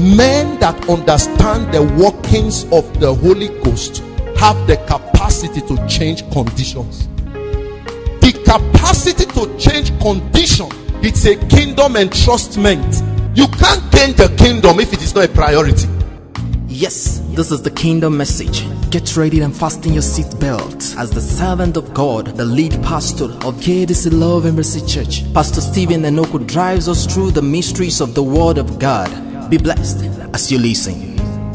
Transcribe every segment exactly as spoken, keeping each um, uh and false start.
men that understand the workings of the Holy Ghost have the capacity to change conditions. The capacity to change condition, it's a kingdom entrustment. You can't gain the kingdom if it is not a priority. Yes, this is the kingdom message. Get ready and fasten your seatbelt as the servant of God, the lead pastor of K D C Love and Mercy Church, Pastor Stephen Enoku, drives us through the mysteries of the Word of God. Be blessed as you listen.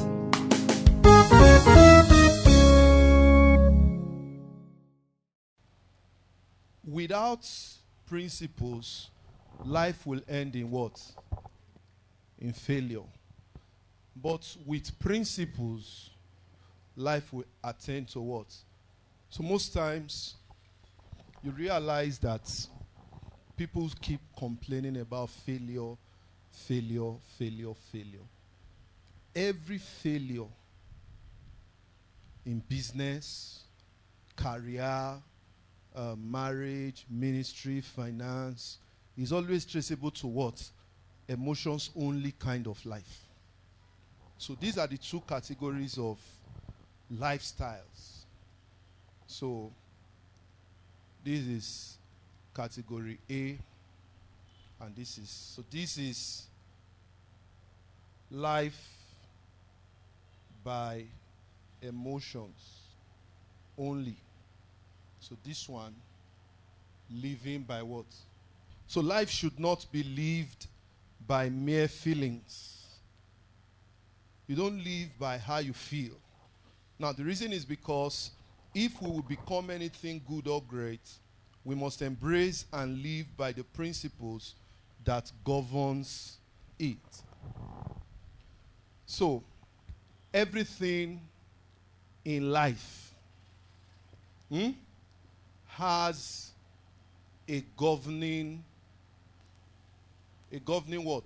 Without principles, life will end in what? In failure. But with principles, life will attain to what? So most times, you realize that people keep complaining about failure, failure, failure, failure. Every failure in business, career, uh, marriage, ministry, finance is always traceable to what? Emotions only kind of life. So these are the two categories of lifestyles. So this is category A, and this is, so this is life by emotions only. So this one, living by what? So life should not be lived by mere feelings. You don't live by how you feel. Now, the reason is because if we will become anything good or great, we must embrace and live by the principles that governs it. So, everything in life hmm, has a governing, a governing what?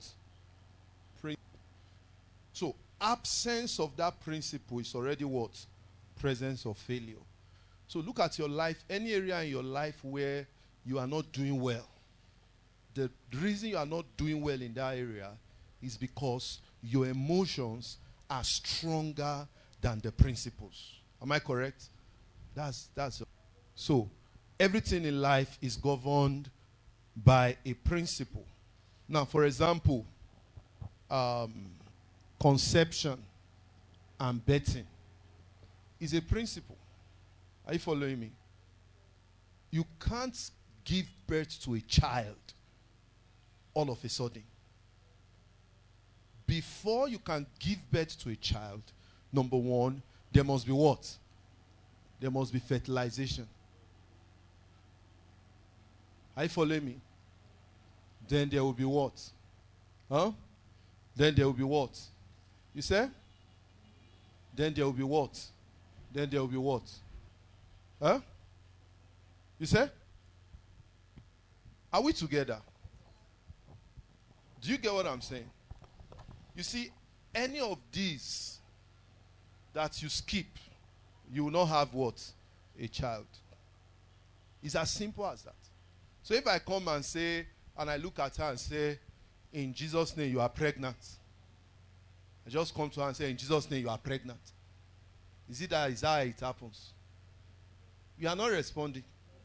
So, absence of that principle is already what? Presence of failure. So look at your life, any area in your life where you are not doing well. The reason you are not doing well in that area is because your emotions are stronger than the principles. Am I correct? That's that's so everything in life is governed by a principle. Now, for example, um, conception and birthing is a principle. Are you following me? You can't give birth to a child all of a sudden. Before you can give birth to a child, number one, there must be what? There must be fertilization. Are you following me? Then there will be what? Huh? Then there will be what? You say? Then there will be what? Then there will be what? Huh? You say? Are we together? Do you get what I'm saying? You see, any of these that you skip, you will not have what? A child. It's as simple as that. So if I come and say, and I look at her and say, in Jesus' name you are pregnant. I just come to her and say, in Jesus' name you are pregnant. Is it that, is that how it happens? You are not responding.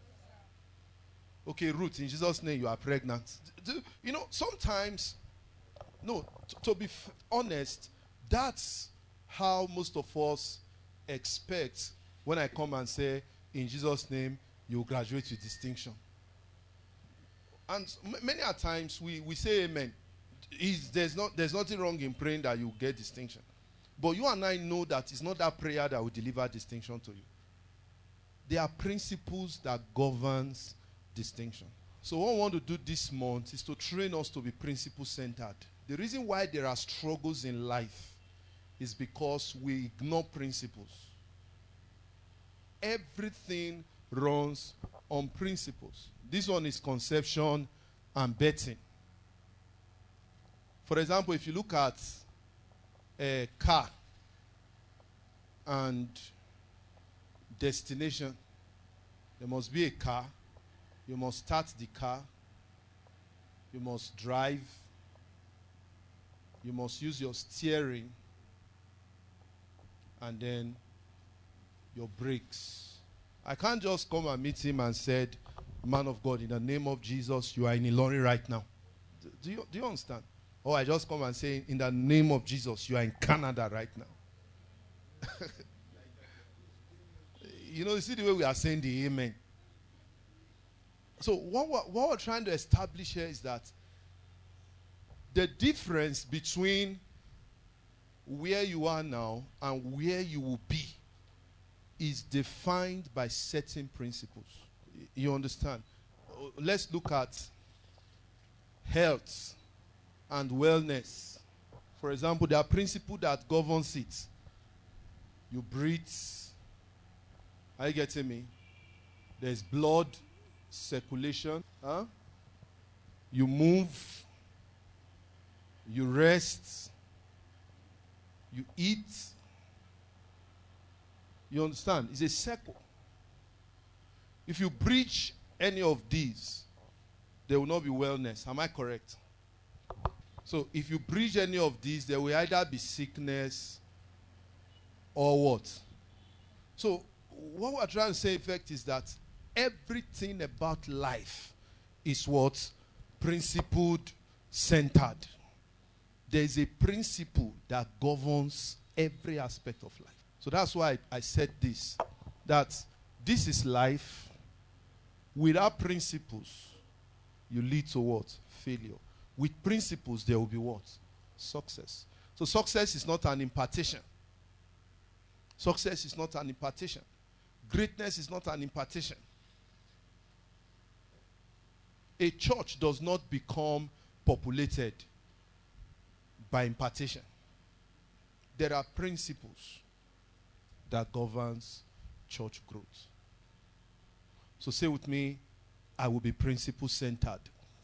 Okay, Ruth, in Jesus' name you are pregnant. Do, you know, sometimes, no, to, to be f- honest, that's how most of us expect when I come and say, in Jesus' name, you graduate with distinction. And m- many a times we, we say amen. Is, there's, not, there's nothing wrong in praying that you get distinction. But you and I know that it's not that prayer that will deliver distinction to you. There are principles that governs distinction. So what I want to do this month is to train us to be principle-centered. The reason why there are struggles in life is because we ignore principles. Everything runs on principles. This one is conception and birthing. For example, if you look at a car and destination, there must be a car. You must start the car. You must drive. You must use your steering and then your brakes. I can't just come and meet him and said, man of God, in the name of Jesus, you are in Ilorin right now. Do you, do you understand? Or I just come and say, in the name of Jesus, you are in Canada right now. You know, you see the way we are saying the amen. So what we're, what we're trying to establish here is that the difference between where you are now and where you will be is defined by certain principles. You understand? Let's look at health and wellness. For example, there are principles that governs it. You breathe. Are you getting me? There's blood circulation. Huh? You move. You rest. You eat. You understand? It's a circle. If you breach any of these, there will not be wellness. Am I correct? So if you breach any of these, there will either be sickness or what? So what we're trying to say, in fact, is that everything about life is what? Principled, centered. There is a principle that governs every aspect of life. So that's why I said this, that this is life. Without principles, you lead to what? Failure. With principles, there will be what? Success. So success is not an impartation. Success is not an impartation. Greatness is not an impartation. A church does not become populated by impartation. There are principles that governs church growth. So say with me, I will be principle-centered.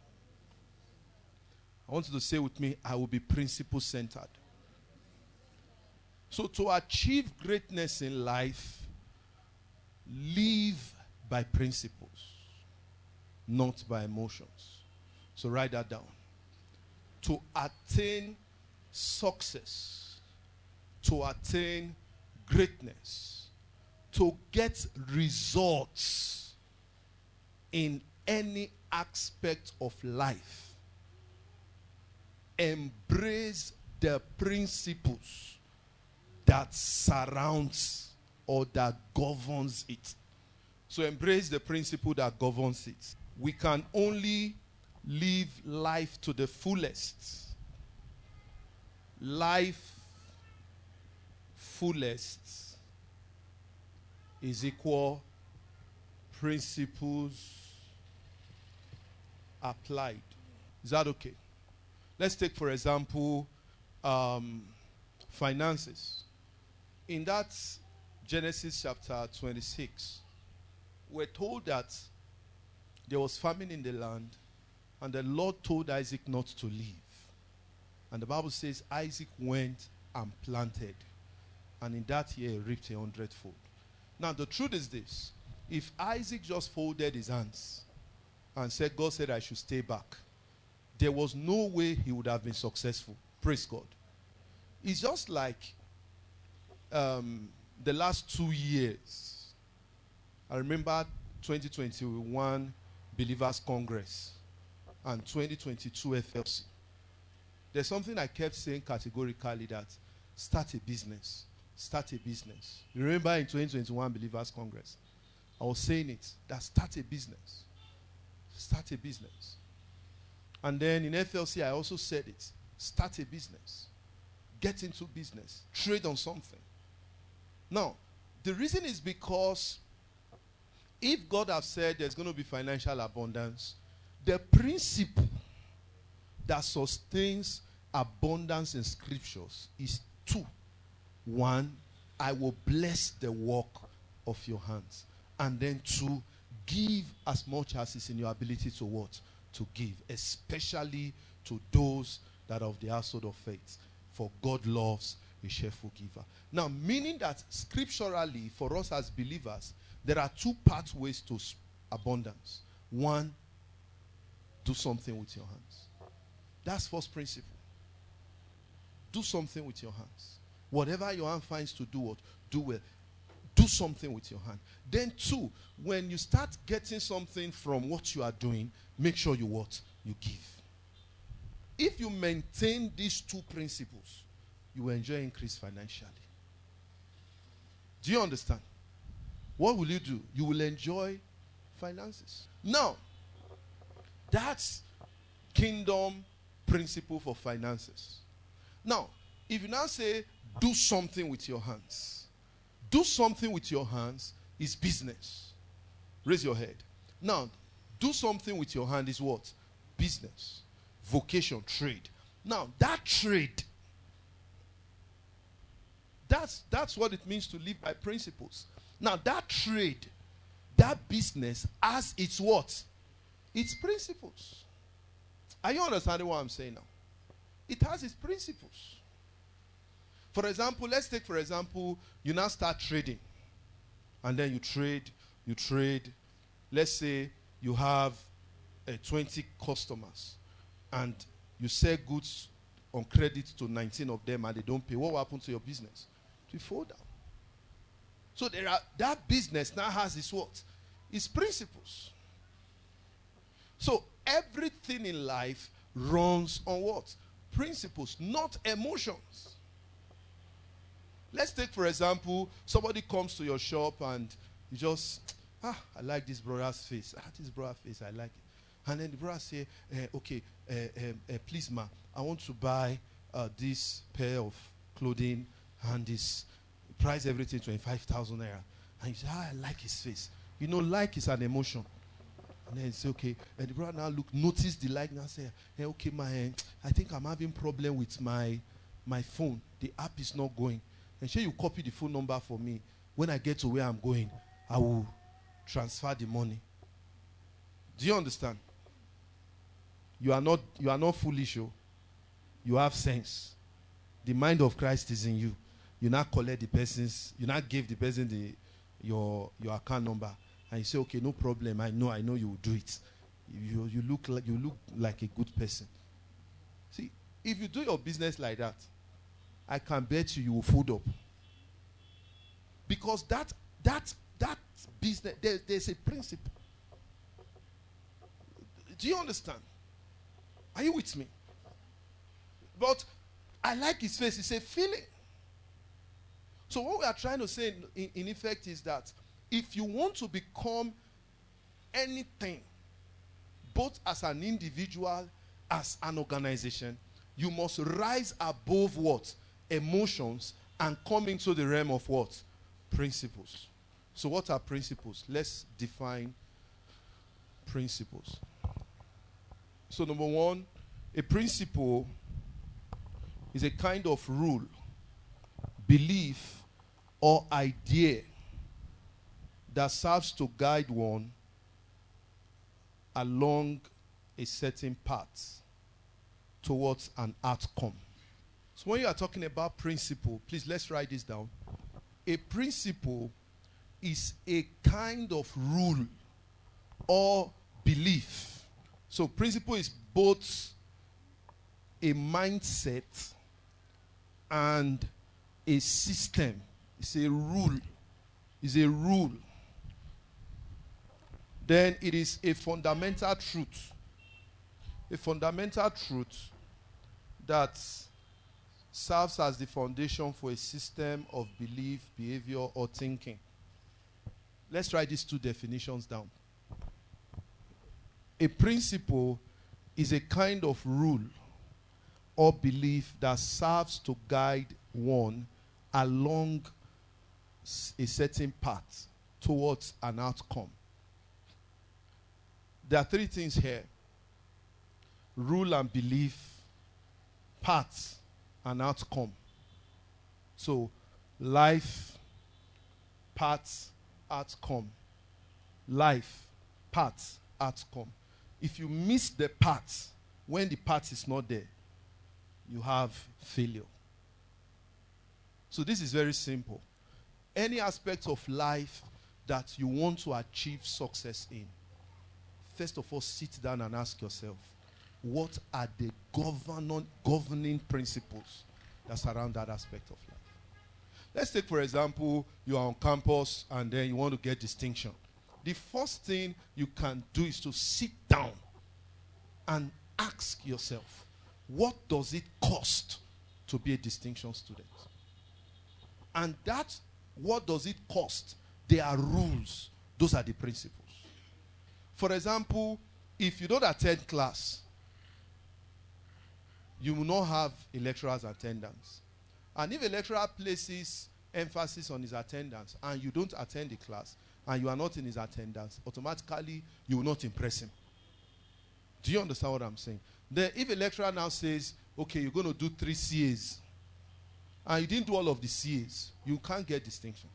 I want you to say with me, I will be principle-centered. So to achieve greatness in life, live by principles, not by emotions. So write that down. To attain success, to attain greatness, to get results in any aspect of life, embrace the principles that surrounds or that governs it. So embrace the principle that governs it. We can only live life to the fullest. Life fullest is equal principles applied. Is that okay? Let's take, for example, um, finances. In that Genesis chapter twenty-six, we're told that there was famine in the land, and the Lord told Isaac not to leave. And the Bible says Isaac went and planted, and in that year he reaped a hundredfold. Now the truth is this: if Isaac just folded his hands and said, God said I should stay back, there was no way he would have been successful. Praise God. It's just like um, the last two years. I remember twenty twenty-one Believers Congress and twenty twenty-two F L C. There's something I kept saying categorically, that start a business. Start a business. You remember in twenty twenty-one Believers Congress, I was saying it, that start a business. Start a business. And then in F L C, I also said it. Start a business. Get into business. Trade on something. Now, the reason is because if God has said there's going to be financial abundance, the principle that sustains abundance in scriptures is two. One, I will bless the work of your hands. And then two, give as much as is in your ability to what? To give, especially to those that are of the household of faith. For God loves a cheerful giver. Now, meaning that scripturally, for us as believers, there are two pathways to abundance. One, do something with your hands. That's first principle. Do something with your hands. Whatever your hand finds to do, what? Do well. Do something with your hand. Then two, when you start getting something from what you are doing, make sure you what? You give. If you maintain these two principles, you will enjoy increase financially. Do you understand? What will you do? You will enjoy finances. Now, that's kingdom principle for finances. Now, if you now say, do something with your hands. Do something with your hands is business. Raise your head. Now, do something with your hand is what? Business. Vocation, trade. Now, that trade, that's, that's what it means to live by principles. Now, that trade, that business has its what? Its principles. Are you understanding what I'm saying now? It has its principles. For example, let's take, for example, you now start trading. And then you trade, you trade. Let's say you have uh, twenty customers. And you sell goods on credit to nineteen of them and they don't pay. What will happen to your business? It will fall down. So there are, that business now has its what? Its principles. So everything in life runs on what? Principles, not emotions. Let's take, for example, somebody comes to your shop and you just, ah, I like this brother's face. Ah, this brother's face, I like it. And then the brother say, uh, okay, uh, um, uh, please, ma, I want to buy uh, this pair of clothing and this price everything twenty-five thousand naira. And you say, ah, I like his face. You know, like is an emotion. And then you say, okay. And the brother now look, notice the like now say, hey, okay, my, uh, I think I'm having problem with my, my phone. The app is not going. And sure you copy the phone number for me. When I get to where I'm going, I will transfer the money. Do you understand? You are not, you are not foolish. Oh. You have sense. The mind of Christ is in you. You now collect the person's, you now give the person the, your, your account number. And you say, okay, no problem. I know, I know you will do it. You, you, look like, you look like a good person. See, if you do your business like that, I can bet you you will fold up. Because that, that, that business, there, there's a principle. Do you understand? Are you with me? But I like his face. It's a feeling. So what we are trying to say in, in, in effect is that if you want to become anything, both as an individual, as an organization, you must rise above what? Emotions and come into the realm of what? Principles. So what are principles? Let's define principles. So number one, a principle is a kind of rule, belief, or idea that serves to guide one along a certain path towards an outcome. So when you are talking about principle, please let's write this down. A principle is a kind of rule or belief. So principle is both a mindset and a system. It's a rule. It's a rule. Then it is a fundamental truth. A fundamental truth that serves as the foundation for a system of belief, behavior, or thinking. Let's write these two definitions down. A principle is a kind of rule or belief that serves to guide one along a certain path towards an outcome. There are three things here: rule and belief, path, and outcome. So, life, path, outcome. Life, path, outcome. If you miss the path when the path is not there, you have failure. So this is very simple. Any aspect of life that you want to achieve success in, first of all, sit down and ask yourself, what are the govern- governing principles that surround that aspect of life. Let's take, for example, you are on campus and then you want to get distinction. The first thing you can do is to sit down and ask yourself, what does it cost to be a distinction student? And that, what does it cost? There are rules. Those are the principles. For example, if you don't attend class, you will not have a lecturer's attendance. And if a lecturer places emphasis on his attendance and you don't attend the class and you are not in his attendance, automatically you will not impress him. Do you understand what I'm saying? Then if a lecturer now says, okay, you're going to do three C As, and you didn't do all of the C As, you can't get distinction.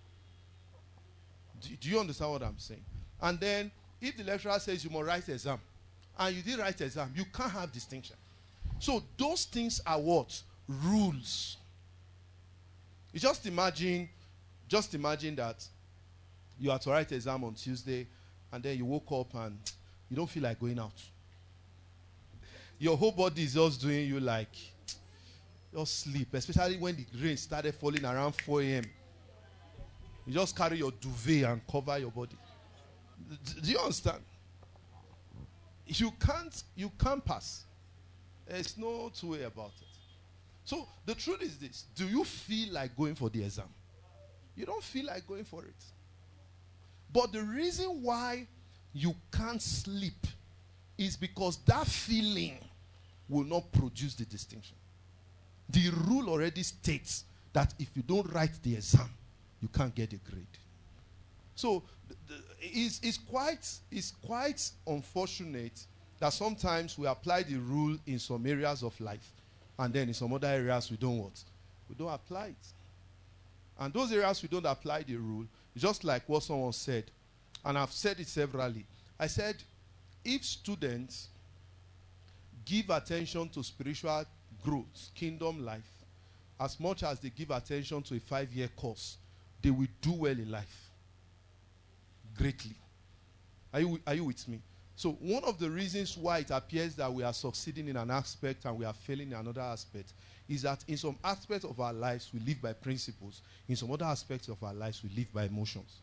Do, do you understand what I'm saying? And then if the lecturer says you must write exam, and you didn't write exam, you can't have distinction. So those things are what? Rules. You just imagine, just imagine that you have to write exam on Tuesday, and then you woke up and you don't feel like going out. Your whole body is just doing you like, just sleep, especially when the rain started falling around four a m You just carry your duvet and cover your body. Do you understand? You can't, you can't pass. There's no two way about it. So the truth is this: do you feel like going for the exam? You don't feel like going for it. But the reason why you can't sleep is because that feeling will not produce the distinction. The rule already states that if you don't write the exam, you can't get a grade. So the, the, it's, it's, quite, it's quite unfortunate that sometimes we apply the rule in some areas of life, and then in some other areas we don't what? We don't apply it. And those areas we don't apply the rule, it's just like what someone said, and I've said it severally. I said, if students give attention to spiritual growth, kingdom life, as much as they give attention to a five-year course, they will do well in life. Greatly. Are you, are you with me? So one of the reasons why it appears that we are succeeding in an aspect and we are failing in another aspect is that in some aspects of our lives we live by principles. In some other aspects of our lives we live by emotions.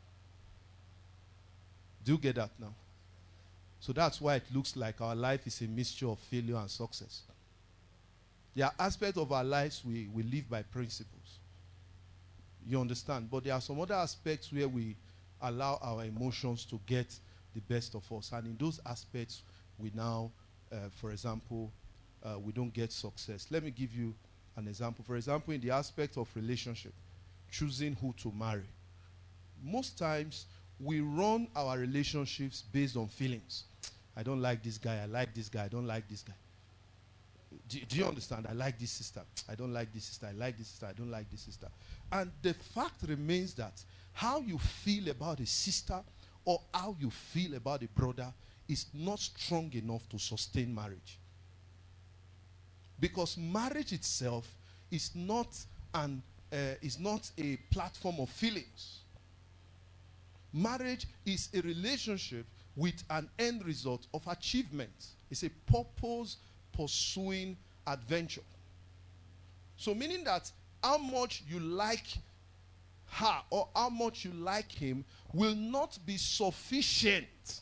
Do you get that now? So that's why it looks like our life is a mixture of failure and success. There are aspects of our lives we, we live by principles. You understand? But there are some other aspects where we allow our emotions to get the best of us. And in those aspects, we now, uh, for example, uh, we don't get success. Let me give you an example. For example, in the aspect of relationship, choosing who to marry. Most times, we run our relationships based on feelings. I don't like this guy. I like this guy. I don't like this guy. Do, do you understand? I like this sister. I don't like this sister. I like this sister. I don't like this sister. And the fact remains that how you feel about a sister or how you feel about a brother is not strong enough to sustain marriage. Because marriage itself is not an uh, is not a platform of feelings. Marriage is a relationship with an end result of achievement. It's a purpose pursuing adventure. So meaning that how much you like her or how much you like him will not be sufficient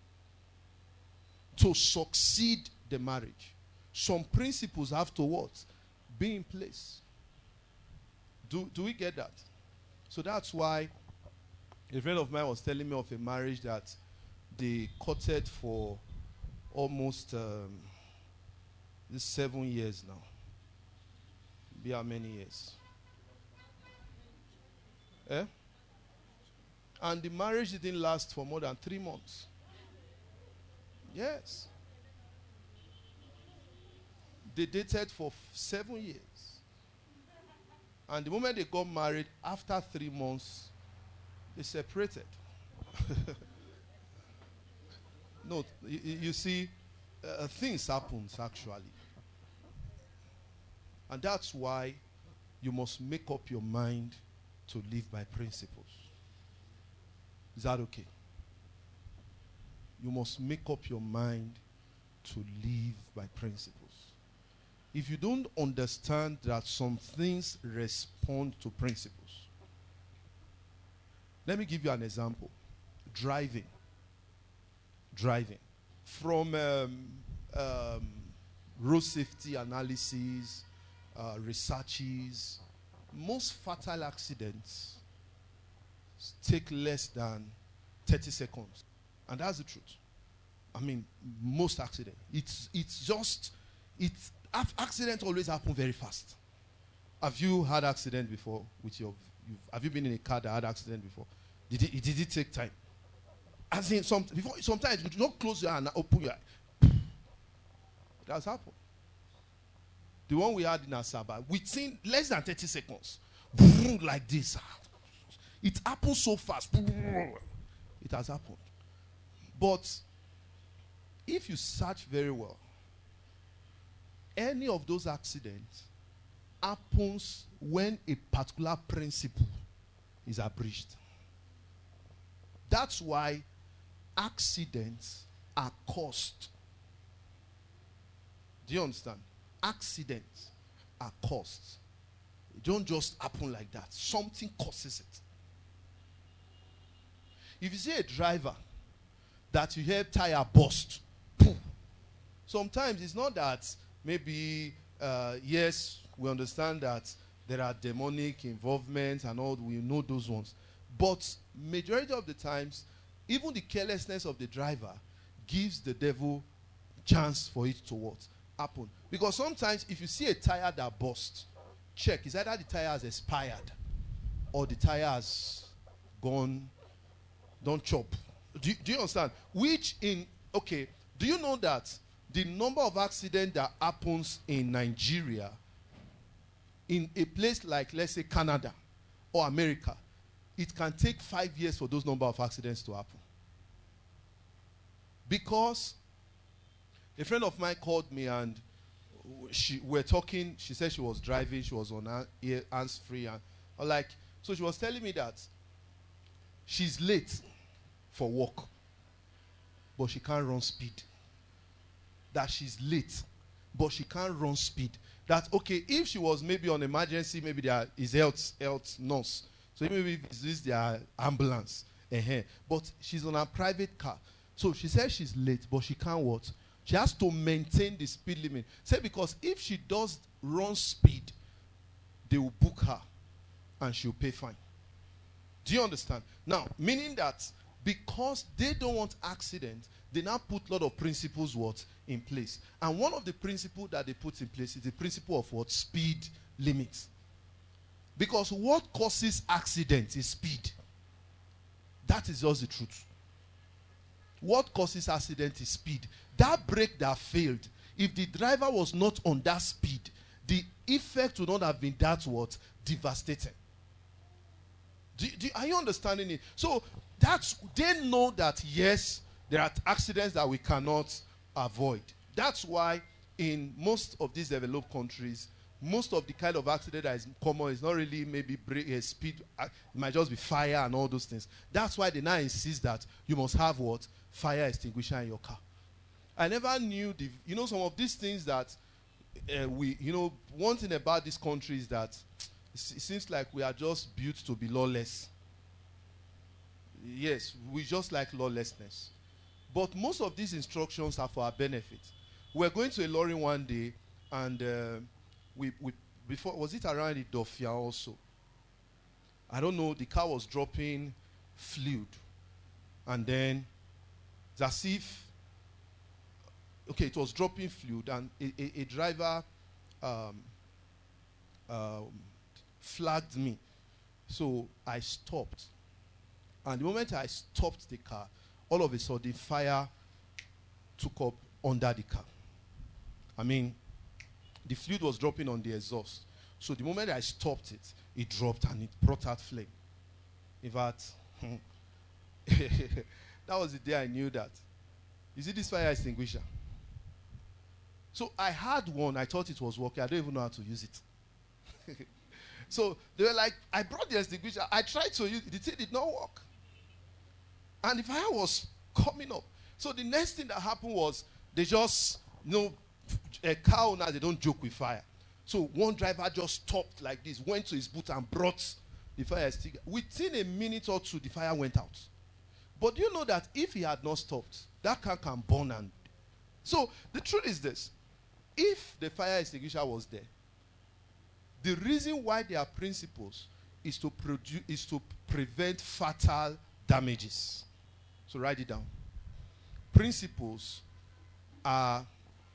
to succeed the marriage. Some principles have to what? Be in place. Do, do we get that? So that's why a friend of mine was telling me of a marriage that they courted for almost um, this seven years now. Be how many years? Eh? And the marriage didn't last for more than three months. Yes. They dated for f- seven years. And the moment they got married, after three months, they separated. No, you, you see, uh, things happen actually. And that's why you must make up your mind to live by principles. Is that okay? You must make up your mind to live by principles. if you don't understand that some things respond to principles. Let me give you an example. Driving. Driving. From um, um, road safety analysis, uh, researches, most fatal accidents take less than thirty seconds. And that's the truth. I mean, most accidents. It's, it's just, it's, accidents always happen very fast. Have you had accident before with your, you've, have you been in a car that had accident before? Did it, did it take time? As in, some, before, sometimes you don't close your eye and open your eye. It has happened. The one we had in Asaba, within less than thirty seconds, like this. It happens so fast. It has happened. But if you search very well, any of those accidents happens when a particular principle is abridged. That's why accidents are caused. Do you understand? Accidents are caused. It don't just happen like that. Something causes it. If you see a driver that you hear tire burst, boom, sometimes it's not that maybe, uh, yes, we understand that there are demonic involvement and all, we know those ones. But majority of the times, even the carelessness of the driver gives the devil chance for it to what? Happen. Because sometimes if you see a tire that bursts, check, it's either the tire has expired or the tire has gone, don't chop. Do you, do you understand? Which in, okay, do you know that the number of accidents that happens in Nigeria, in a place like, let's say, Canada or America, it can take five years for those number of accidents to happen. Because a friend of mine called me and she we're talking, she said she was driving, she was on ear, hands-free, and I'm like, so she was telling me that she's late for work, but she can't run speed. That she's late, but she can't run speed. That, okay, if she was maybe on emergency, maybe there is health, health nurse, so maybe this is their ambulance. Uh-huh. But she's on a private car. So she says she's late, but she can't what? She has to maintain the speed limit. Say because if she does run speed, they will book her and she'll pay fine. Do you understand? Now, meaning that because they don't want accident, they now put a lot of principles what? In place. And one of the principles that they put in place is the principle of what? Speed limit. Because what causes accident is speed. That is just the truth. What causes accident is speed. That brake that failed, if the driver was not on that speed, the effect would not have been that what? Devastating. Do, do, are you understanding it? So that's, they know that yes, there are accidents that we cannot avoid. That's why in most of these developed countries, most of the kind of accident that is common is not really maybe break, uh, speed. Uh, it might just be fire and all those things. That's why they now insist that you must have what? Fire extinguisher in your car. I never knew, the, you know, some of these things that uh, we, you know, one thing about this country is that it seems like we are just built to be lawless. Yes, we just like lawlessness. But most of these instructions are for our benefit. We're going to a lorry one day, and uh, we, we before was it around the Dofia also? I don't know. The car was dropping fluid, and then it's as if okay, it was dropping fluid, and a, a, a driver um, um, flagged me, so I stopped. And the moment I stopped the car, all of a sudden fire took up under the car. I mean, the fluid was dropping on the exhaust. So the moment I stopped it, it dropped and it brought out flame. In fact, that was the day I knew that. You see this fire extinguisher? So I had one. I thought it was working. I don't even know how to use it. So they were like, I brought the extinguisher. I tried to use it. The thing did not work. And the fire was coming up. So the next thing that happened was they just, you know, A car owner, they don't joke with fire. So one driver just stopped like this, went to his boot and brought the fire extinguisher. Within a minute or two, the fire went out. But do you know that if he had not stopped, that car can burn? And so the truth is this: if the fire extinguisher was there, the reason why there are principles is to produce is to prevent fatal damages. So write it down. Principles are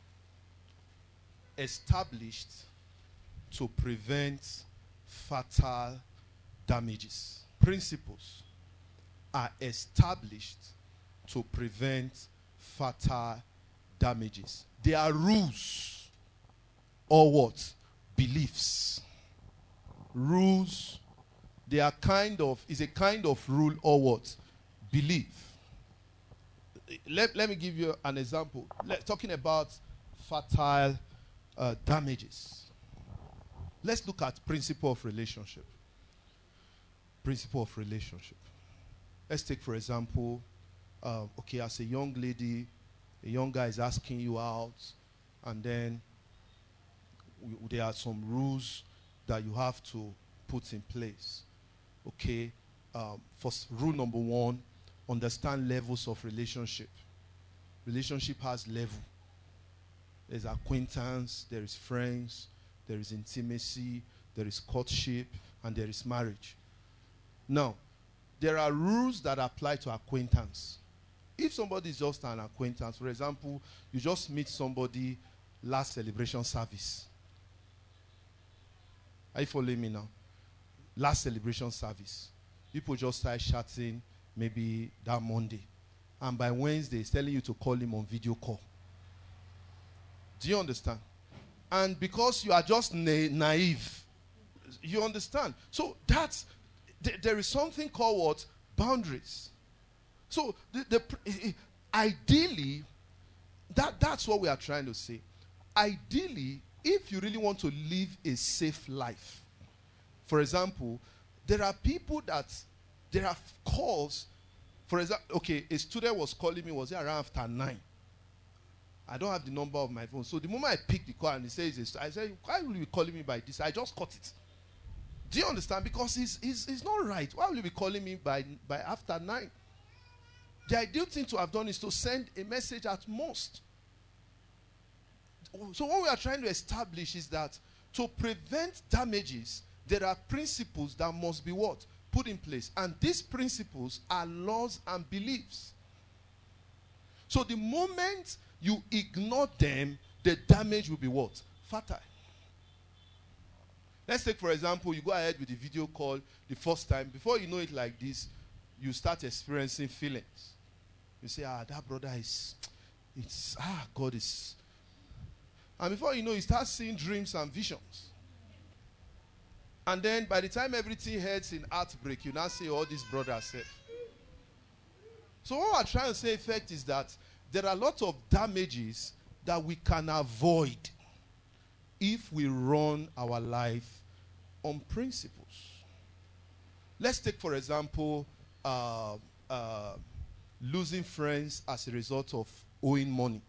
established to prevent fatal damages. Principles are established to prevent fatal damages. They are rules or what? Beliefs. Rules. They are kind of, is a kind of rule or what? Belief. Let, let me give you an example. Let, talking about fatal uh, damages. Let's look at principle of relationship. Principle of relationship. Let's take, for example, uh, okay, as a young lady, a young guy is asking you out, and then we, there are some rules that you have to put in place. Okay, um, first, rule number one, understand levels of relationship. Relationship has level. There's acquaintance, there is friends, there is intimacy, there is courtship, and there is marriage. Now, there are rules that apply to acquaintance. If somebody is just an acquaintance, for example, you just meet somebody last celebration service. Are you following me now? Last celebration service. People just start chatting maybe that Monday. And by Wednesday, he's telling you to call him on video call. Do you understand? And because you are just na- naive, you understand? So that's, th- there is something called what? Boundaries. So the, the ideally, that, that's what we are trying to say. Ideally, if you really want to live a safe life, for example, there are people that, there are calls, for example, okay, a student was calling me, was it around after nine? I don't have the number of my phone. So the moment I pick the call and he says, I say, why will you be calling me by this? I just cut it. Do you understand? Because he's, he's, he's not right. Why will you be calling me by, by after nine? The ideal thing to have done is to send a message at most. So what we are trying to establish is that to prevent damages, there are principles that must be what? Put in place. And these principles are laws and beliefs. So the moment you ignore them, the damage will be what? Fatal. Let's take, for example, you go ahead with the video call the first time. Before you know it like this, you start experiencing feelings. You say, ah, that brother is, it's, ah, God is. And before you know, you start seeing dreams and visions. And then by the time everything heads in heartbreak, you now say, all these brothers said. So what I'm trying to say, effect, is that there are a lot of damages that we can avoid if we run our life on principles. Let's take, for example, uh, uh, losing friends as a result of owing money.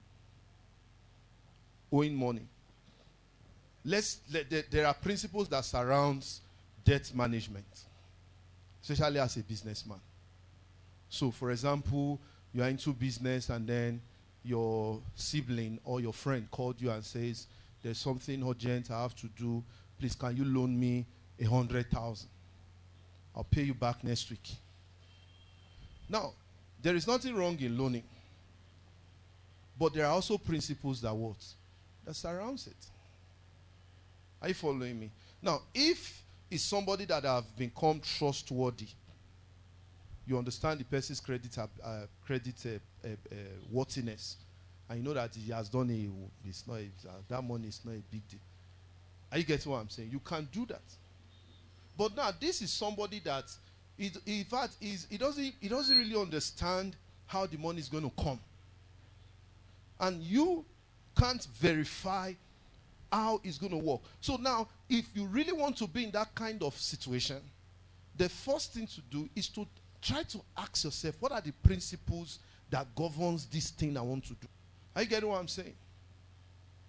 Owing money. Let's, let, there, there are principles that surround debt management, especially as a businessman. So, for example, you are into business and then your sibling or your friend called you and says, there's something urgent I have to do. Please, can you loan me a hundred thousand? I'll pay you back next week. Now, there is nothing wrong in loaning. But there are also principles that what? That surrounds it. Are you following me? Now, if it's somebody that have become trustworthy, you understand the person's credit uh, credit uh, uh, uh, worthiness, and you know that he has done a, it's not a, uh, that money is not a big deal. Are you getting what I'm saying? You can do that. But now, this is somebody that, it, in fact, is he doesn't he doesn't really understand how the money is going to come, and you can't verify how it's going to work. So now, if you really want to be in that kind of situation, the first thing to do is to try to ask yourself, what are the principles that governs this thing I want to do? Are you getting what I'm saying?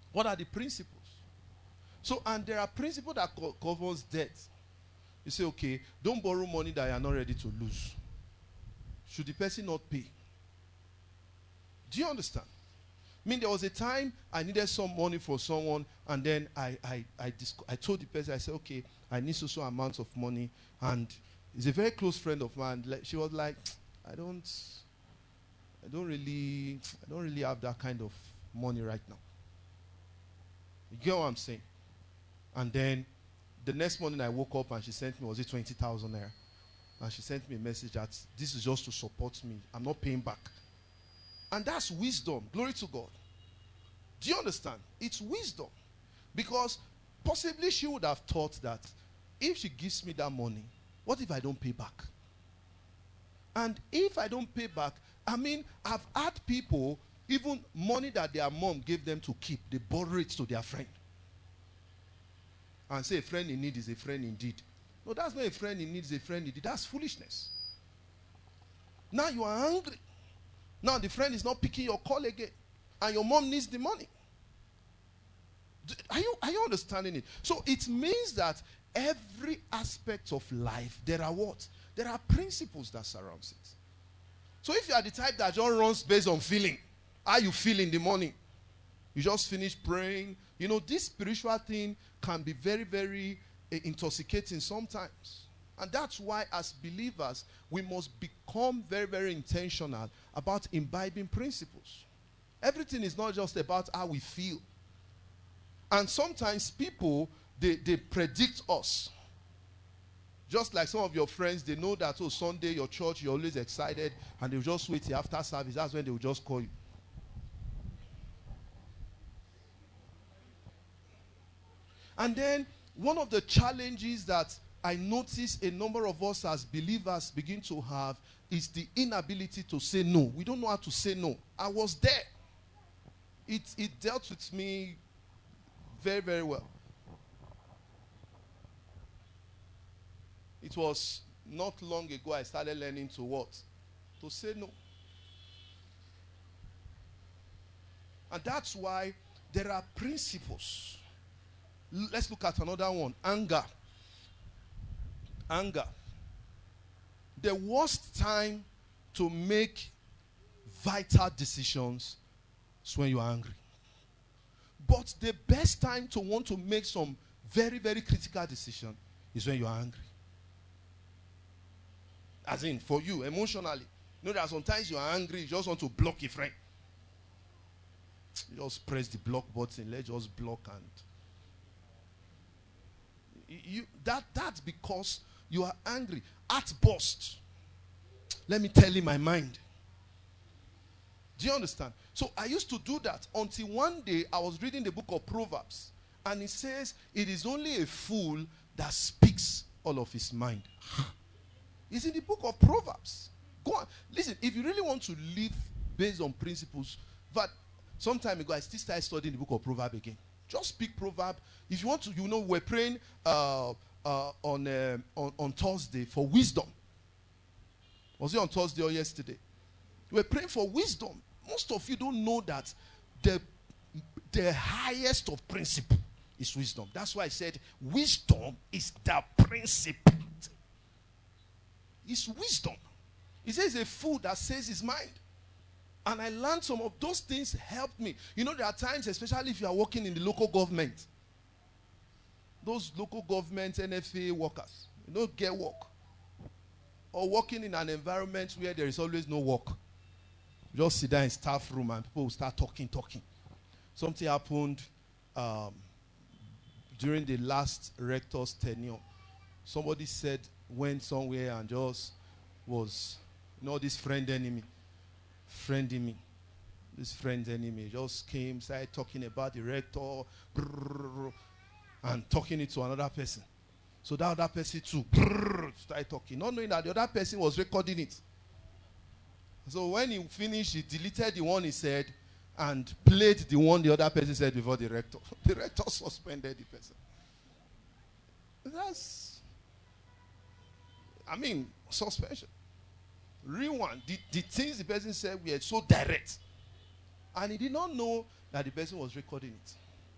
What are the principles? So, and there are principles that co- governs debt. You say, okay, don't borrow money that you are not ready to lose. Should the person not pay? Do you understand? I mean, there was a time I needed some money for someone, and then I I I, disc- I told the person, I said, okay, I need so so amounts of money, and he's a very close friend of mine. Like, she was like, I don't, I don't really, I don't really have that kind of money right now. You get what I'm saying? And then the next morning I woke up and she sent me, was it twenty thousand naira? And she sent me a message that this is just to support me. I'm not paying back. And that's wisdom. Glory to God. Do you understand? It's wisdom. Because possibly she would have thought that if she gives me that money, what if I don't pay back? And if I don't pay back, I mean, I've had people, even money that their mom gave them to keep, they borrow it to their friend. And say a friend in need is a friend indeed. No, that's not a friend in need, is a friend indeed. That's foolishness. Now you are angry. Now the friend is not picking your call again. And your mom needs the money. Are you, are you understanding it? So it means that every aspect of life, there are what? There are principles that surround it. So if you are the type that just runs based on feeling, how you feel in the morning, you just finish praying. You know, this spiritual thing can be very, very uh, intoxicating sometimes. And that's why as believers, we must become very, very intentional about imbibing principles. Everything is not just about how we feel. And sometimes people, they, they predict us. Just like some of your friends, they know that, oh, Sunday, your church, you're always excited, and they'll just wait till after service. That's when they will just call you. And then, one of the challenges that I notice a number of us as believers begin to have is the inability to say no. We don't know how to say no. I was there. It, it dealt with me very, very well. It was not long ago I started learning to what? To say no. And that's why there are principles. L- let's look at another one. Anger. Anger. The worst time to make vital decisions is when you are angry. But the best time to want to make some very, very critical decision is when you are angry. As in, for you, emotionally. You know that sometimes you are angry, you just want to block a friend. You just press the block button, let's just block and... You, that, that's because you are angry. Outburst. Let me tell you my mind. Do you understand? So I used to do that until one day I was reading the book of Proverbs. And it says, it is only a fool that speaks all of his mind. It's in the book of Proverbs. Go on. Listen, if you really want to live based on principles, but some time ago I still started studying the book of Proverbs again. Just speak proverb. If you want to, you know, we're praying uh, uh, on, uh, on on Thursday for wisdom. Was it on Thursday or yesterday? We're praying for wisdom. Most of you don't know that the the highest of principle is wisdom. That's why I said wisdom is the principle. It's wisdom. He says a fool that says his mind. And I learned some of those things helped me. You know, there are times, especially if you are working in the local government, those local government N F A workers, you don't get work. Or working in an environment where there is always no work. You just sit there in staff room and people will start talking, talking. Something happened um, during the last rector's tenure. Somebody said, went somewhere and just was, you know, this friend enemy. Friend enemy. This friend enemy just came, started talking about the rector, brrr, and talking it to another person. So that other person too brrr, started talking, not knowing that the other person was recording it. So when he finished, he deleted the one he said and played the one the other person said before the rector. The rector suspended the person. That's, I mean, suspension. Real one. The, the things the person said were so direct. And he did not know that the person was recording it.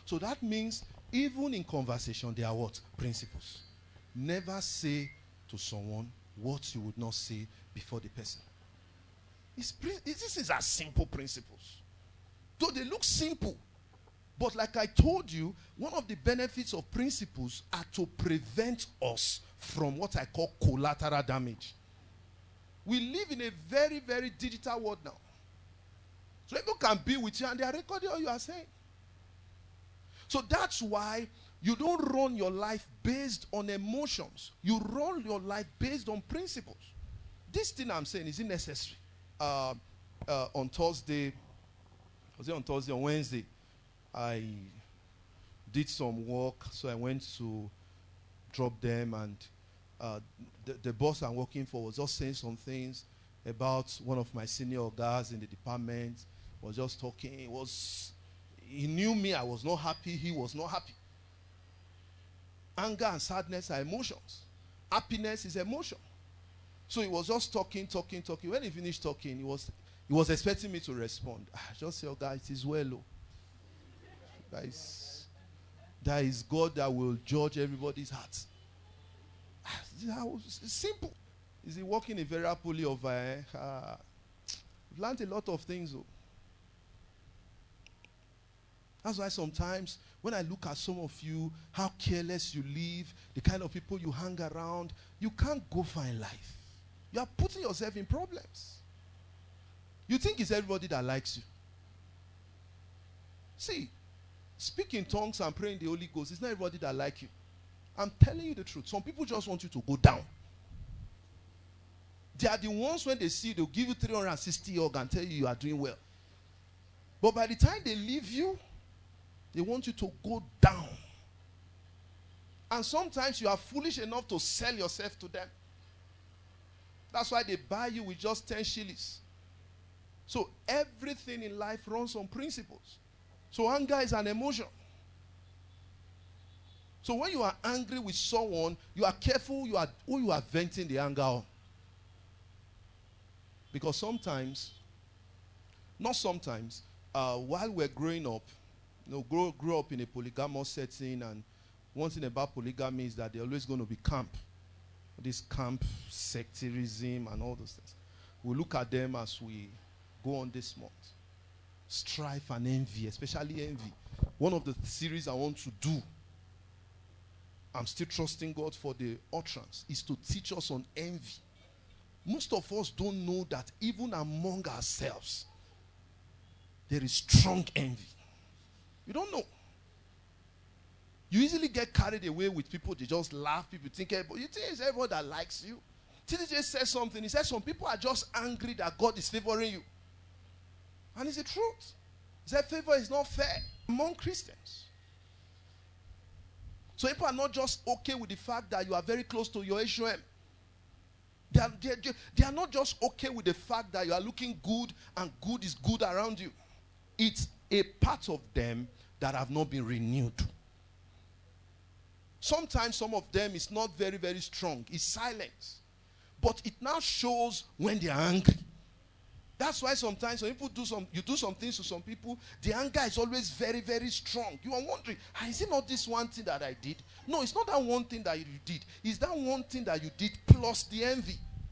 So that means even in conversation, there are what? Principles. Never say to someone what you would not say before the person. It's pri- this is as simple principles. Though they look simple, but like I told you, one of the benefits of principles are to prevent us from what I call collateral damage. We live in a very, very digital world now. So people can be with you and they are recording all you are saying. So that's why you don't run your life based on emotions. You run your life based on principles. This thing I'm saying is necessary. Uh, uh, on Thursday, was it on Thursday or Wednesday? I did some work, so I went to drop them, and uh, the, the boss I'm working for was just saying some things about one of my senior guys in the department. Was just talking. He was, he knew me. I was not happy. He was not happy. Anger and sadness are emotions. Happiness is emotion. So he was just talking, talking, talking. When he finished talking, he was he was expecting me to respond. I just said, "Oh, guys, it is well, oh. Guys, there is God that will judge everybody's hearts." It's simple. Is he working in Verapoli of uh, uh, I've learned a lot of things, though. That's why sometimes when I look at some of you, how careless you live, the kind of people you hang around, you can't go far in life. You are putting yourself in problems. You think it's everybody that likes you. See, speak in tongues and pray in the Holy Ghost. It's not everybody that likes you. I'm telling you the truth. Some people just want you to go down. They are the ones when they see you, they'll give you three hundred sixty hug and tell you you are doing well. But by the time they leave you, they want you to go down. And sometimes you are foolish enough to sell yourself to them. That's why they buy you with just ten shillings. So everything in life runs on principles. So anger is an emotion. So when you are angry with someone, you are careful you are, who you are venting the anger on. Because sometimes, not sometimes, uh, while we're growing up, you know, grow, grow up in a polygamous setting, and one thing about polygamy is that they're always going to be camp. This camp sectarism and all those things. We look at them as we go on this month. Strife and envy, especially envy. One of the series I want to do, I'm still trusting God for the utterance, is to teach us on envy. Most of us don't know that even among ourselves, there is strong envy. You don't know. You easily get carried away with people. They just laugh. People think, but you think it's everyone that likes you. T D J says something. He says some people are just angry that God is favoring you. And it's the truth. He said favor is not fair among Christians. So people are not just okay with the fact that you are very close to your H O M. They are, they, are, they are not just okay with the fact that you are looking good and good is good around you. It's a part of them that have not been renewed. Sometimes some of them is not very, very strong. It's silence. But it now shows when they are angry. That's why sometimes when people do some, you do some things to some people, the anger is always very, very strong. You are wondering, ah, is it not this one thing that I did? No, it's not that one thing that you did. It's that one thing that you did plus the envy.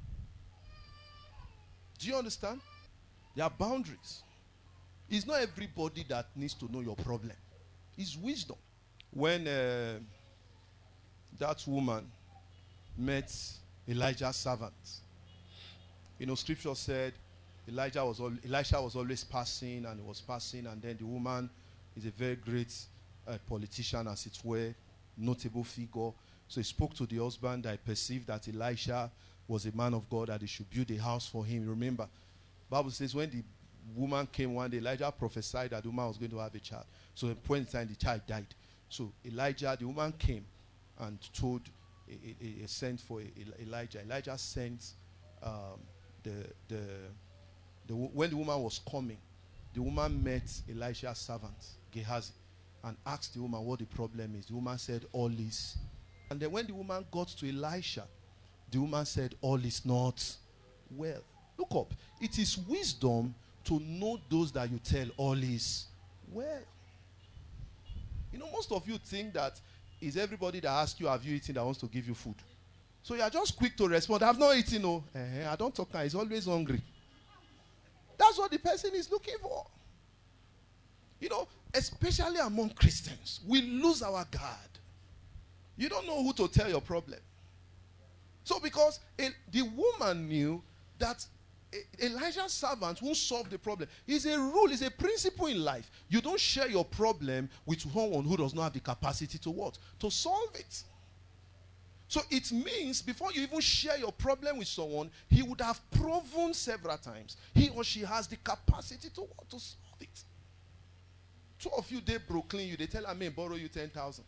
Do you understand? There are boundaries. It's not everybody that needs to know your problem. It's wisdom. When uh, that woman met Elijah's servant, you know, scripture said Elijah was al- Elisha was always passing and he was passing, and then the woman is a very great uh, politician, as it were, notable figure. So he spoke to the husband. I perceived that Elisha was a man of God, that he should build a house for him. Remember, the Bible says when the woman came one day, Elijah prophesied that the woman was going to have a child. So at the point in time, the child died. So Elijah, the woman came and told, a, a, a sent for a, Elijah. Elijah sent um, the, the, the, when the woman was coming, the woman met Elisha's servant, Gehazi, and asked the woman what the problem is. The woman said, all is. And then when the woman got to Elisha, the woman said, all is not well. Look up. It is wisdom to know those that you tell all is well. You know, most of you think that it's everybody that asks you, have you eaten, that wants to give you food. So you are just quick to respond. I've not eaten, no. Uh-huh. I don't talk, he's always hungry. That's what the person is looking for. You know, especially among Christians, we lose our guard. You don't know who to tell your problem. So because it, the woman knew that Elijah's servant won't solve the problem. It's a rule, it's a principle in life. You don't share your problem with someone who does not have the capacity to what? To solve it. So it means before you even share your problem with someone, he would have proven several times he or she has the capacity to what? To solve it. Two of you, they broke clean you. They tell me, borrow you ten thousand.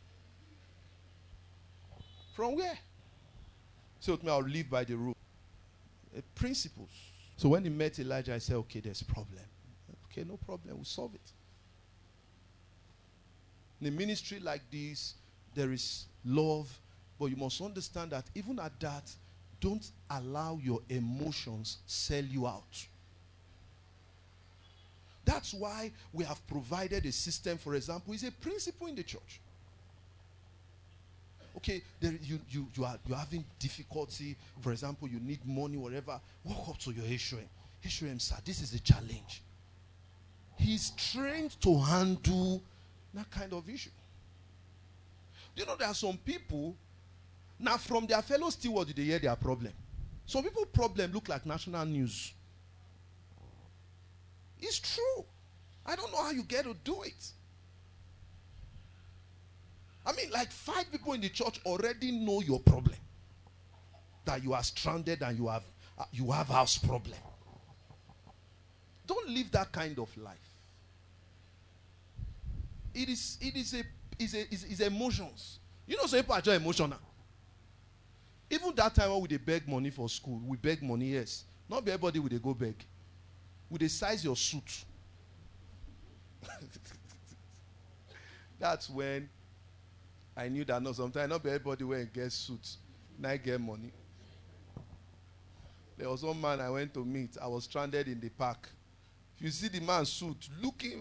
From where? So with me, I'll live by the rule. Uh, principles. So when he met Elijah, I said, okay, there's a problem. Okay, no problem. We'll solve it. In a ministry like this, there is love. But you must understand that even at that, don't allow your emotions sell you out. That's why we have provided a system, for example, it's a principle in the church. Okay, there, you, you, you are you're having difficulty. For example, you need money, whatever. Walk up to your H O M. H O M, sir, this is a challenge. He's trained to handle that kind of issue. Do you know there are some people, now from their fellow stewards, they hear their problem. Some people's problem look like national news. It's true. I don't know how you get to do it. I mean, like five people in the church already know your problem. That you are stranded and you have uh, you have house problem. Don't live that kind of life. It is it is a is a is, is emotions. You know, some people are just emotional. Even that time when we they beg money for school, we beg money, yes. Not everybody will they go beg. Will they size your suit? That's when I knew that no, sometimes not everybody will get suits. Now I get money. There was one man I went to meet. I was stranded in the park. If you see the man's suit, looking,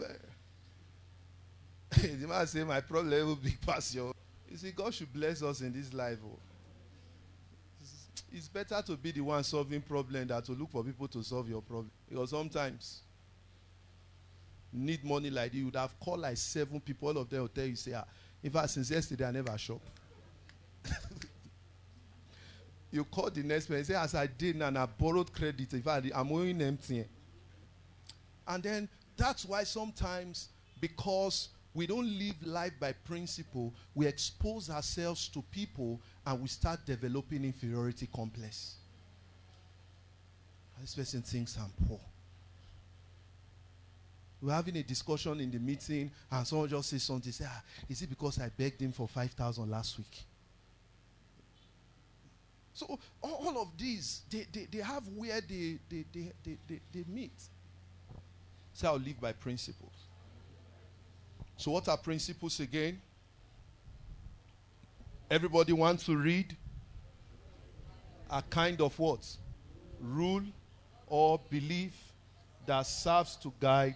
the man say, my problem will be past your. You see, God should bless us in this life. Oh. It's, it's better to be the one solving problem than to look for people to solve your problem. Because sometimes you need money like this. You would have called like seven people. All of them will tell you, say, ah, in fact, since yesterday, I never shop. You call the next person, say, as I did and I borrowed credit, in fact, I'm owing empty. And then that's why sometimes, because we don't live life by principle, we expose ourselves to people and we start developing inferiority complex. This person thinks I'm poor. We're having a discussion in the meeting and someone just says something. Say, ah, is it because I begged him for five thousand last week? So all, all of these, they, they, they have where they, they, they, they, they, they meet. So I'll live by principles. So what are principles again? Everybody wants to read a kind of what? Rule or belief that serves to guide.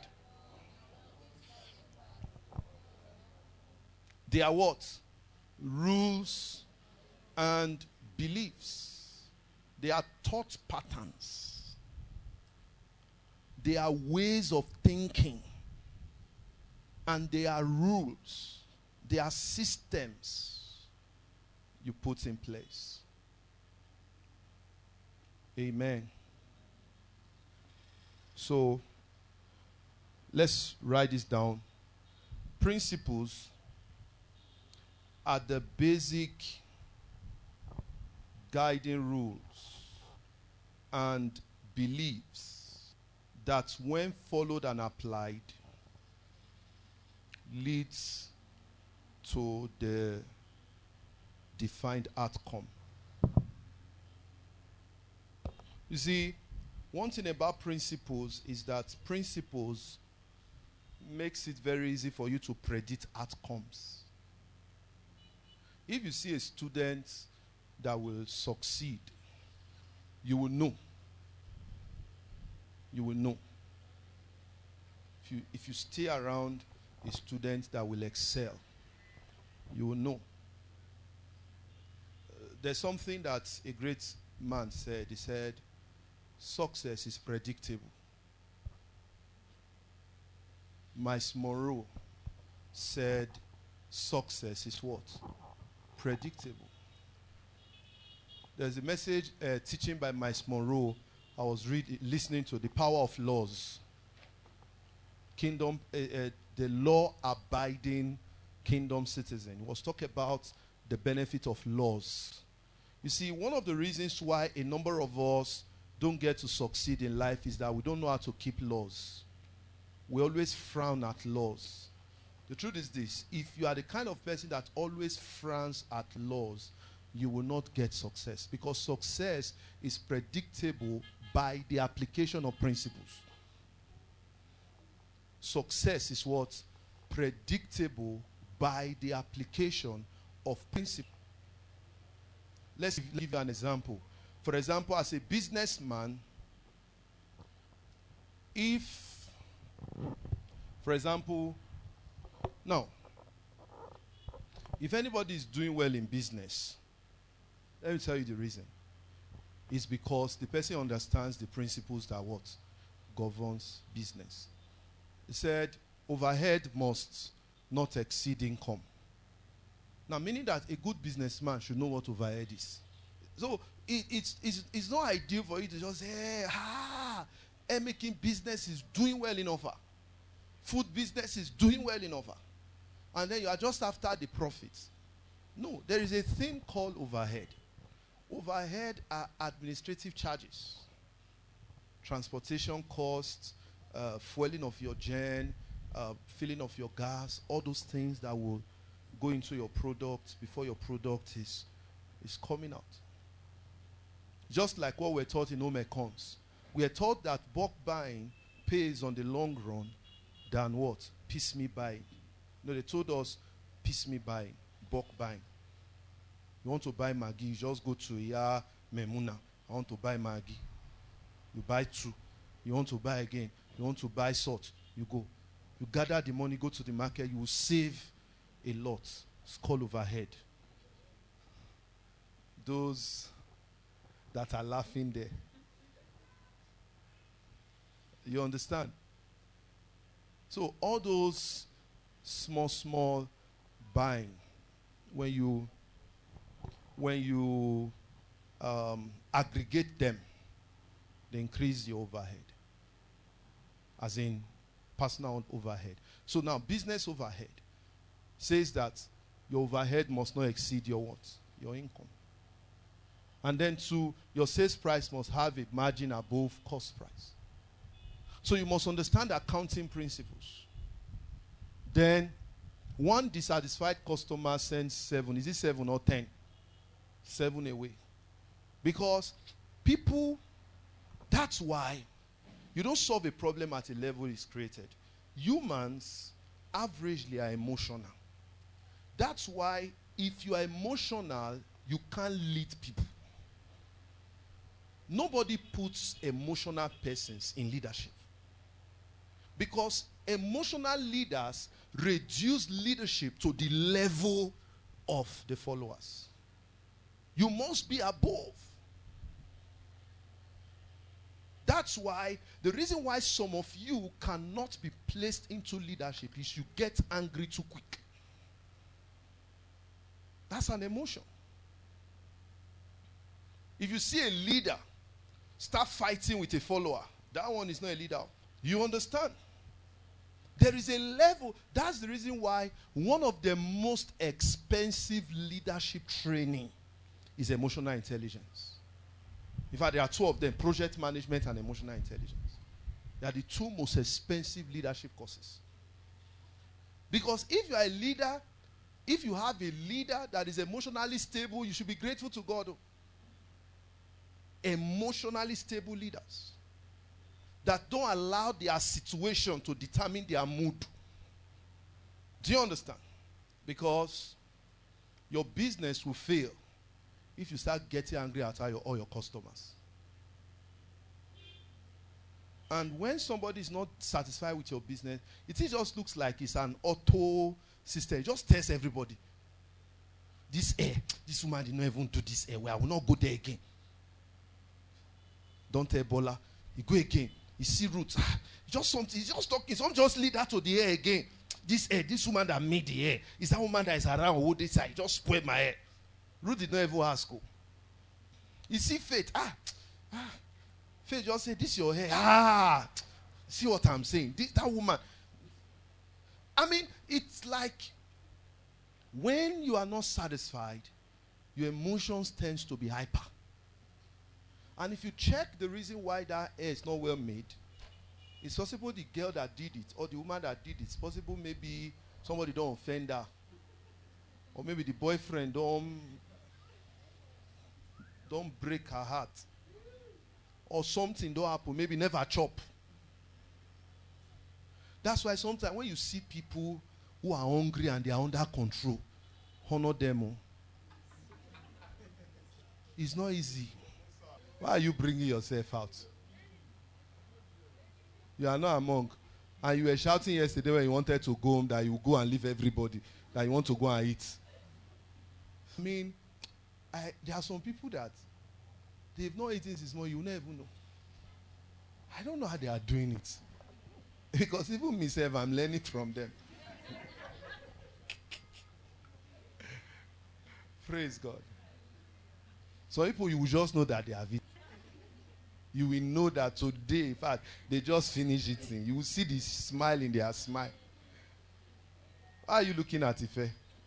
They are what? Rules and beliefs. They are thought patterns. They are ways of thinking. And they are rules. They are systems you put in place. Amen. So, let's write this down. Principles are the basic guiding rules and beliefs that, when followed and applied, leads to the defined outcome. You see, one thing about principles is that principles makes it very easy for you to predict outcomes. If you see a student that will succeed, you will know. You will know. If you, if you stay around a student that will excel, You will know. Uh, there's something that a great man said. He said, success is predictable. Miles Monroe said, success is what? Predictable. There's a message uh, teaching by Miles Monroe. I was reading, listening to The Power of Laws. Kingdom, uh, uh, the law-abiding kingdom citizen. He was talking about the benefit of laws. You see, one of the reasons why a number of us don't get to succeed in life is that we don't know how to keep laws. We always frown at laws. The truth is this: if you are the kind of person that always frowns at laws, you will not get success, because success is predictable by the application of principles. Success is what? Predictable by the application of principles. Let's give you an example. For example, as a businessman, if For example, now, if anybody is doing well in business, let me tell you the reason. It's because the person understands the principles that what governs business. He said, overhead must not exceed income. Now, meaning that a good businessman should know what overhead is. So, it, it's, it's, it's not ideal for you to just say, hey, ah, making business is doing well enough. Food business is doing well enough. And then you are just after the profits. No, there is a thing called overhead. Overhead are administrative charges. Transportation costs, uh, fueling of your gen, uh, filling of your gas, all those things that will go into your product before your product is, is coming out. Just like what we're taught in home econs. We are taught that bulk buying pays on the long run than what? Piecemeal buying. No, they told us piecemeal buying, bulk buying. You want to buy Maggi, you just go to Ya Memuna. I want to buy Maggi. You buy two. You want to buy again. You want to buy salt. You go. You gather the money, go to the market. You will save a lot. It's called overhead. Those that are laughing there. You understand? So all those small, small buying, when you when you um, aggregate them, they increase your overhead. As in personal overhead. So now business overhead says that your overhead must not exceed your what? Your income. And then two, your sales price must have a margin above cost price. So you must understand the accounting principles. Then, one dissatisfied customer sends seven. Is it seven or ten? Seven away. Because people, that's why you don't solve a problem at a level it's created. Humans, averagely, are emotional. That's why if you are emotional, you can't lead people. Nobody puts emotional persons in leadership. Because emotional leaders reduce leadership to the level of the followers. You must be above. That's why, the reason why some of you cannot be placed into leadership is you get angry too quick. That's an emotion. If you see a leader start fighting with a follower, that one is not a leader. You understand? There is a level. That's the reason why one of the most expensive leadership training is emotional intelligence. In fact, there are two of them, project management and emotional intelligence. They are the two most expensive leadership courses. Because if you are a leader, if you have a leader that is emotionally stable, you should be grateful to God. Emotionally stable leaders that don't allow their situation to determine their mood. Do you understand? Because your business will fail if you start getting angry at all your, all your customers. And when somebody is not satisfied with your business, it just looks like it's an auto system. It just tells everybody. this air, this woman did not even do this air. Well, I will not go there again. Don't tell Bola. You go again. You see Ruth. Just something. He's just talking. Some just lead her to the air again. This air, this woman that made the air, is that woman that is around who this side. Just spoiled my hair. Ruth did not even ask. Oh. You see Faith. Ah, ah. Faith just said, this is your hair. Ah. See what I'm saying? This, that woman. I mean, it's like when you are not satisfied, your emotions tends to be hyper. And if you check the reason why that hair is not well made, it's possible the girl that did it or the woman that did it, it's possible maybe somebody don't offend her. Or maybe the boyfriend don't, don't break her heart. Or something don't happen, maybe never chop. That's why sometimes when you see people who are hungry and they are under control, honor them. Oh. It's not easy. Why are you bringing yourself out? You are not a monk. And you were shouting yesterday when you wanted to go home that you go and leave everybody, that you want to go and eat. I mean, I, there are some people that they've not eaten this morning, you never know. I don't know how they are doing it. Because even myself, I'm learning from them. Praise God. So people, you will just know that they have eaten. You will know that today, in fact, they just finished eating. You will see the smile in their smile. Why are you looking at Ife?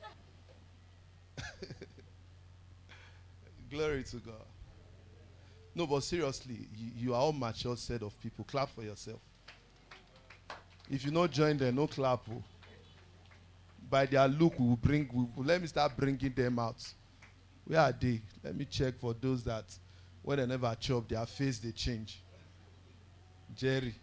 Glory to God. No, but seriously, you, you are all mature set of people. Clap for yourself. If you not join them, no clap. Oh. By their look, we will bring. We will, let me start bringing them out. Where are they? Let me check for those that when they never chop, their face they change. Jerry.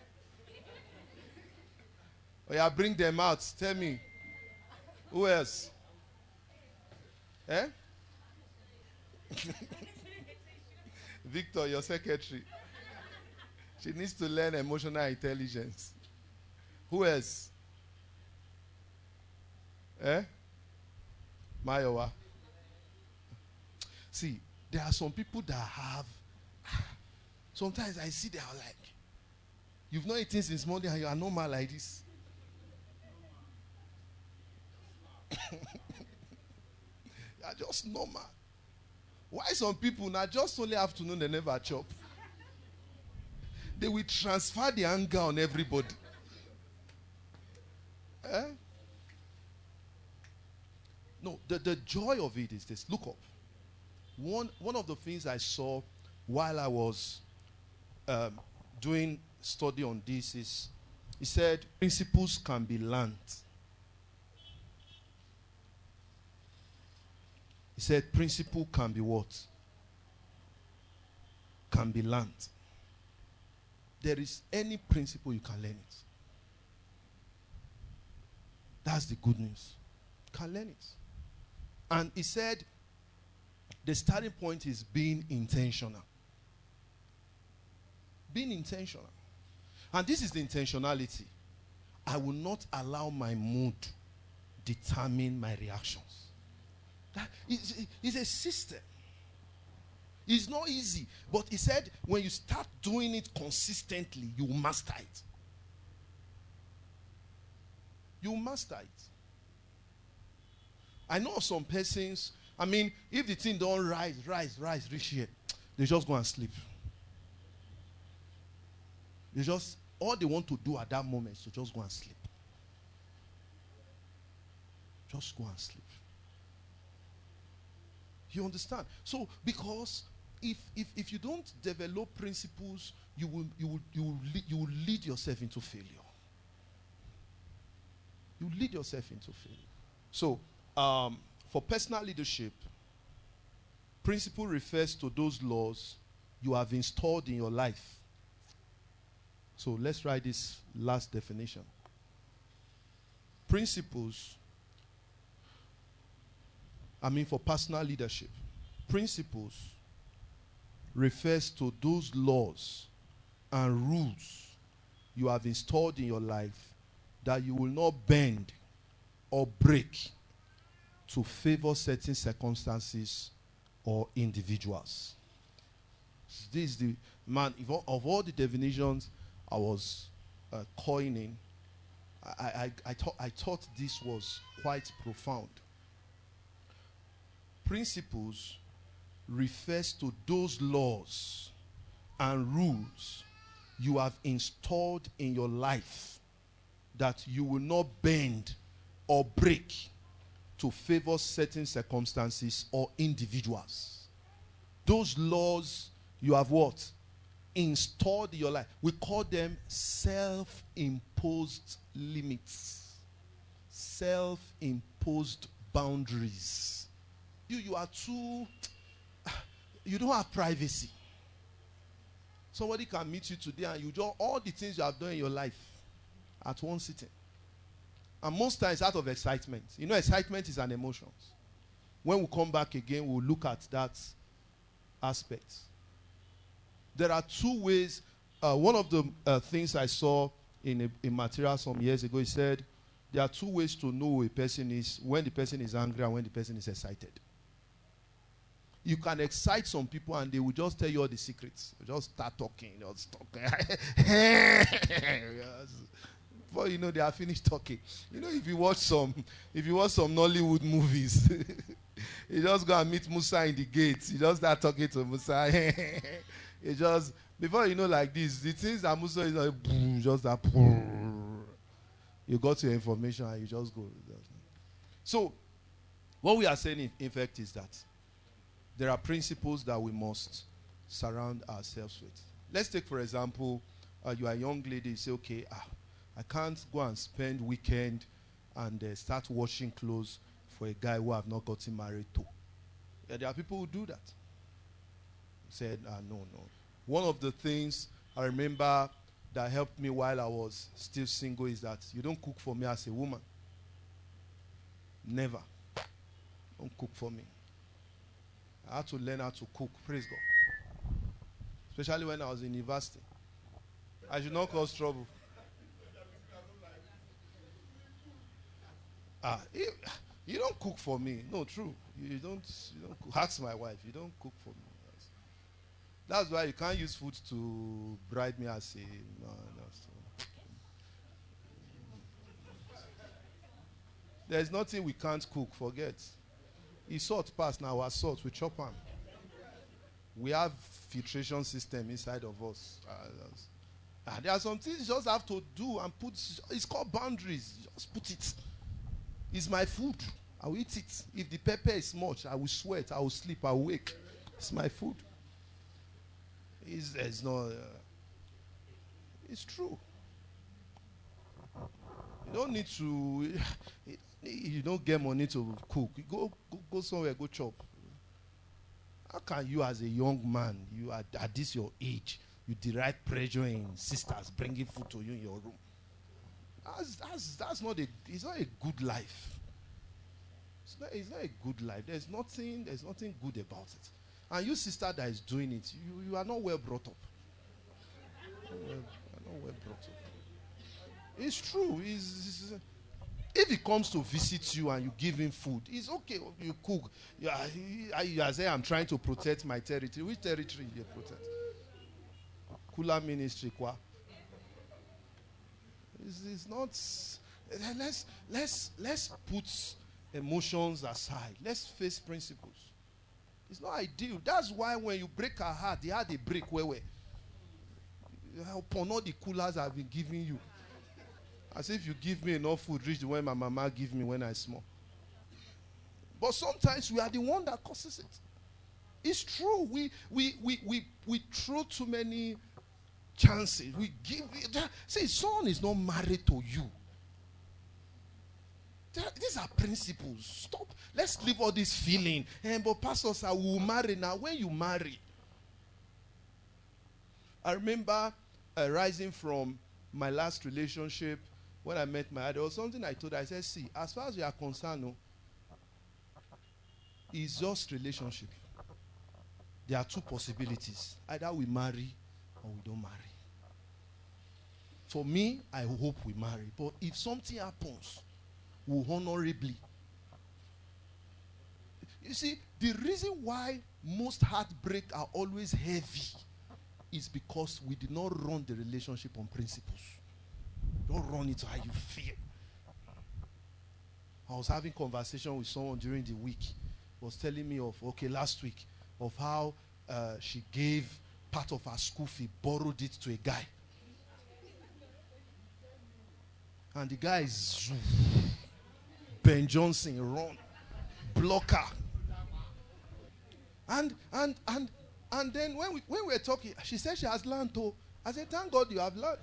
Oh yeah, bring them out. Tell me. Who else? Eh? Victor, your secretary. She needs to learn emotional intelligence. Who else? Eh? Mayowa. See, there are some people that have. Sometimes I see they are like, you've not eaten since Monday and you are normal like this. You are just normal. Why some people now just only afternoon they never chop? They will transfer the anger on everybody. Eh? No, the, the joy of it is this. Look up. One, one of the things I saw while I was um, doing study on this is, he said, principles can be learned. He said, principle can be what? Can be learned. There is any principle, you can learn it. That's the good news. You can learn it. And he said, the starting point is being intentional. Being intentional. And this is the intentionality. I will not allow my mood determine my reactions. That is, is a system. It's not easy. But he said, when you start doing it consistently, you will master it. You will master it. I know some persons, I mean, if the thing don't rise, rise, rise, reach here, they just go and sleep. They just, all they want to do at that moment is to just go and sleep. Just go and sleep. You understand? So, because if if if you don't develop principles, you will you will you will lead, you will lead yourself into failure. You lead yourself into failure. So, um, for personal leadership, principle refers to those laws you have installed in your life. So let's write this last definition. Principles, I mean for personal leadership, principles refers to those laws and rules you have installed in your life that you will not bend or break to favor certain circumstances or individuals. This is the man of all the definitions I was uh, coining. I, I, I, thought, I thought this was quite profound. Principles refers to those laws and rules you have installed in your life that you will not bend or break to favor certain circumstances or individuals. Those laws you have what? Installed in your life. We call them self-imposed limits. Self-imposed boundaries. You, you are too, you don't have privacy. Somebody can meet you today and you do all the things you have done in your life at one sitting. And most times out of excitement. You know, excitement is an emotion. When we come back again, we'll look at that aspect. There are two ways. Uh, one of the uh, things I saw in a, a material some years ago, he said, there are two ways to know who a person is, when the person is angry and when the person is excited. You can excite some people and they will just tell you all the secrets. You just start talking. Just talking. Yes. Before you know, they are finished talking. You know, if you watch some, if you watch some Nollywood movies, you just go and meet Musa in the gates. You just start talking to Musa. You just, before you know, like this, the things that Musa is like, boom, just that, boom. You got your information and you just go. So, what we are saying, in, in fact, is that there are principles that we must surround ourselves with. Let's take, for example, uh, you are a young lady, you say, okay, ah, I can't go and spend weekend and uh, start washing clothes for a guy who I've not gotten married to. Yeah, there are people who do that. Said, ah, no, no. One of the things I remember that helped me while I was still single is that you don't cook for me as a woman. Never. Don't cook for me. I had to learn how to cook. Praise God. Especially when I was in university. I should not cause trouble. Ah, you, you don't cook for me. No, true. You, you don't. You don't cook. Ask my wife. You don't cook for me. That's, that's why you can't use food to bribe me as a. No, no. So. There's nothing we can't cook. Forget. It's salt pass now. Our salt we chop on. We have filtration system inside of us. Uh, uh, there are some things you just have to do and put. It's called boundaries. Just put it. It's my food. I will eat it. If the pepper is much, I will sweat. I will sleep. I will wake. It's my food. It's, it's not. Uh, it's true. You don't need to. You don't get money to cook. You go, go, go somewhere. Go chop. How can you, as a young man, you are at this your age, you derive pleasure in sisters bringing food to you in your room? That's, that's, that's not a, it's not a good life. It's not, it's not a good life. There's nothing, there's nothing good about it. And you sister that is doing it, you, you are not well brought up. You are not well brought up. It's true. It's, it's, if he comes to visit you and you give him food, it's okay. You cook. You, are, you are saying, I'm trying to protect my territory. Which territory do you protect? Kula ministry, kwa. It's, it's not. Let's let's let's put emotions aside. Let's face principles. It's not ideal. That's why when you break her heart, the heart they break where where. Upon all the coolers I've been giving you, as if you give me enough food reach the way my mama give me when I small. But sometimes we are the one that causes it. It's true. We we we we we throw too many chances. We give. See, someone is not married to you. These are principles. Stop. Let's leave all this feeling. And but pastors are will marry now. When you marry, I remember uh, rising from my last relationship when I met my there was something I told her. I said, "See, as far as we are concerned, no, it's just relationship. There are two possibilities: either we marry or we don't marry. For me, I hope we marry. But if something happens, we'll honorably You see, the reason why most heartbreak are always heavy is because we did not run the relationship on principles. Don't run it how you feel. I was having conversation with someone during the week. Was telling me of, okay, last week, of how uh, she gave part of her school fee, borrowed it to a guy. And the guy is Ben Johnson, run, blocker. And and and and then when we when we were talking, she said she has learned to. I said, thank God you have learned.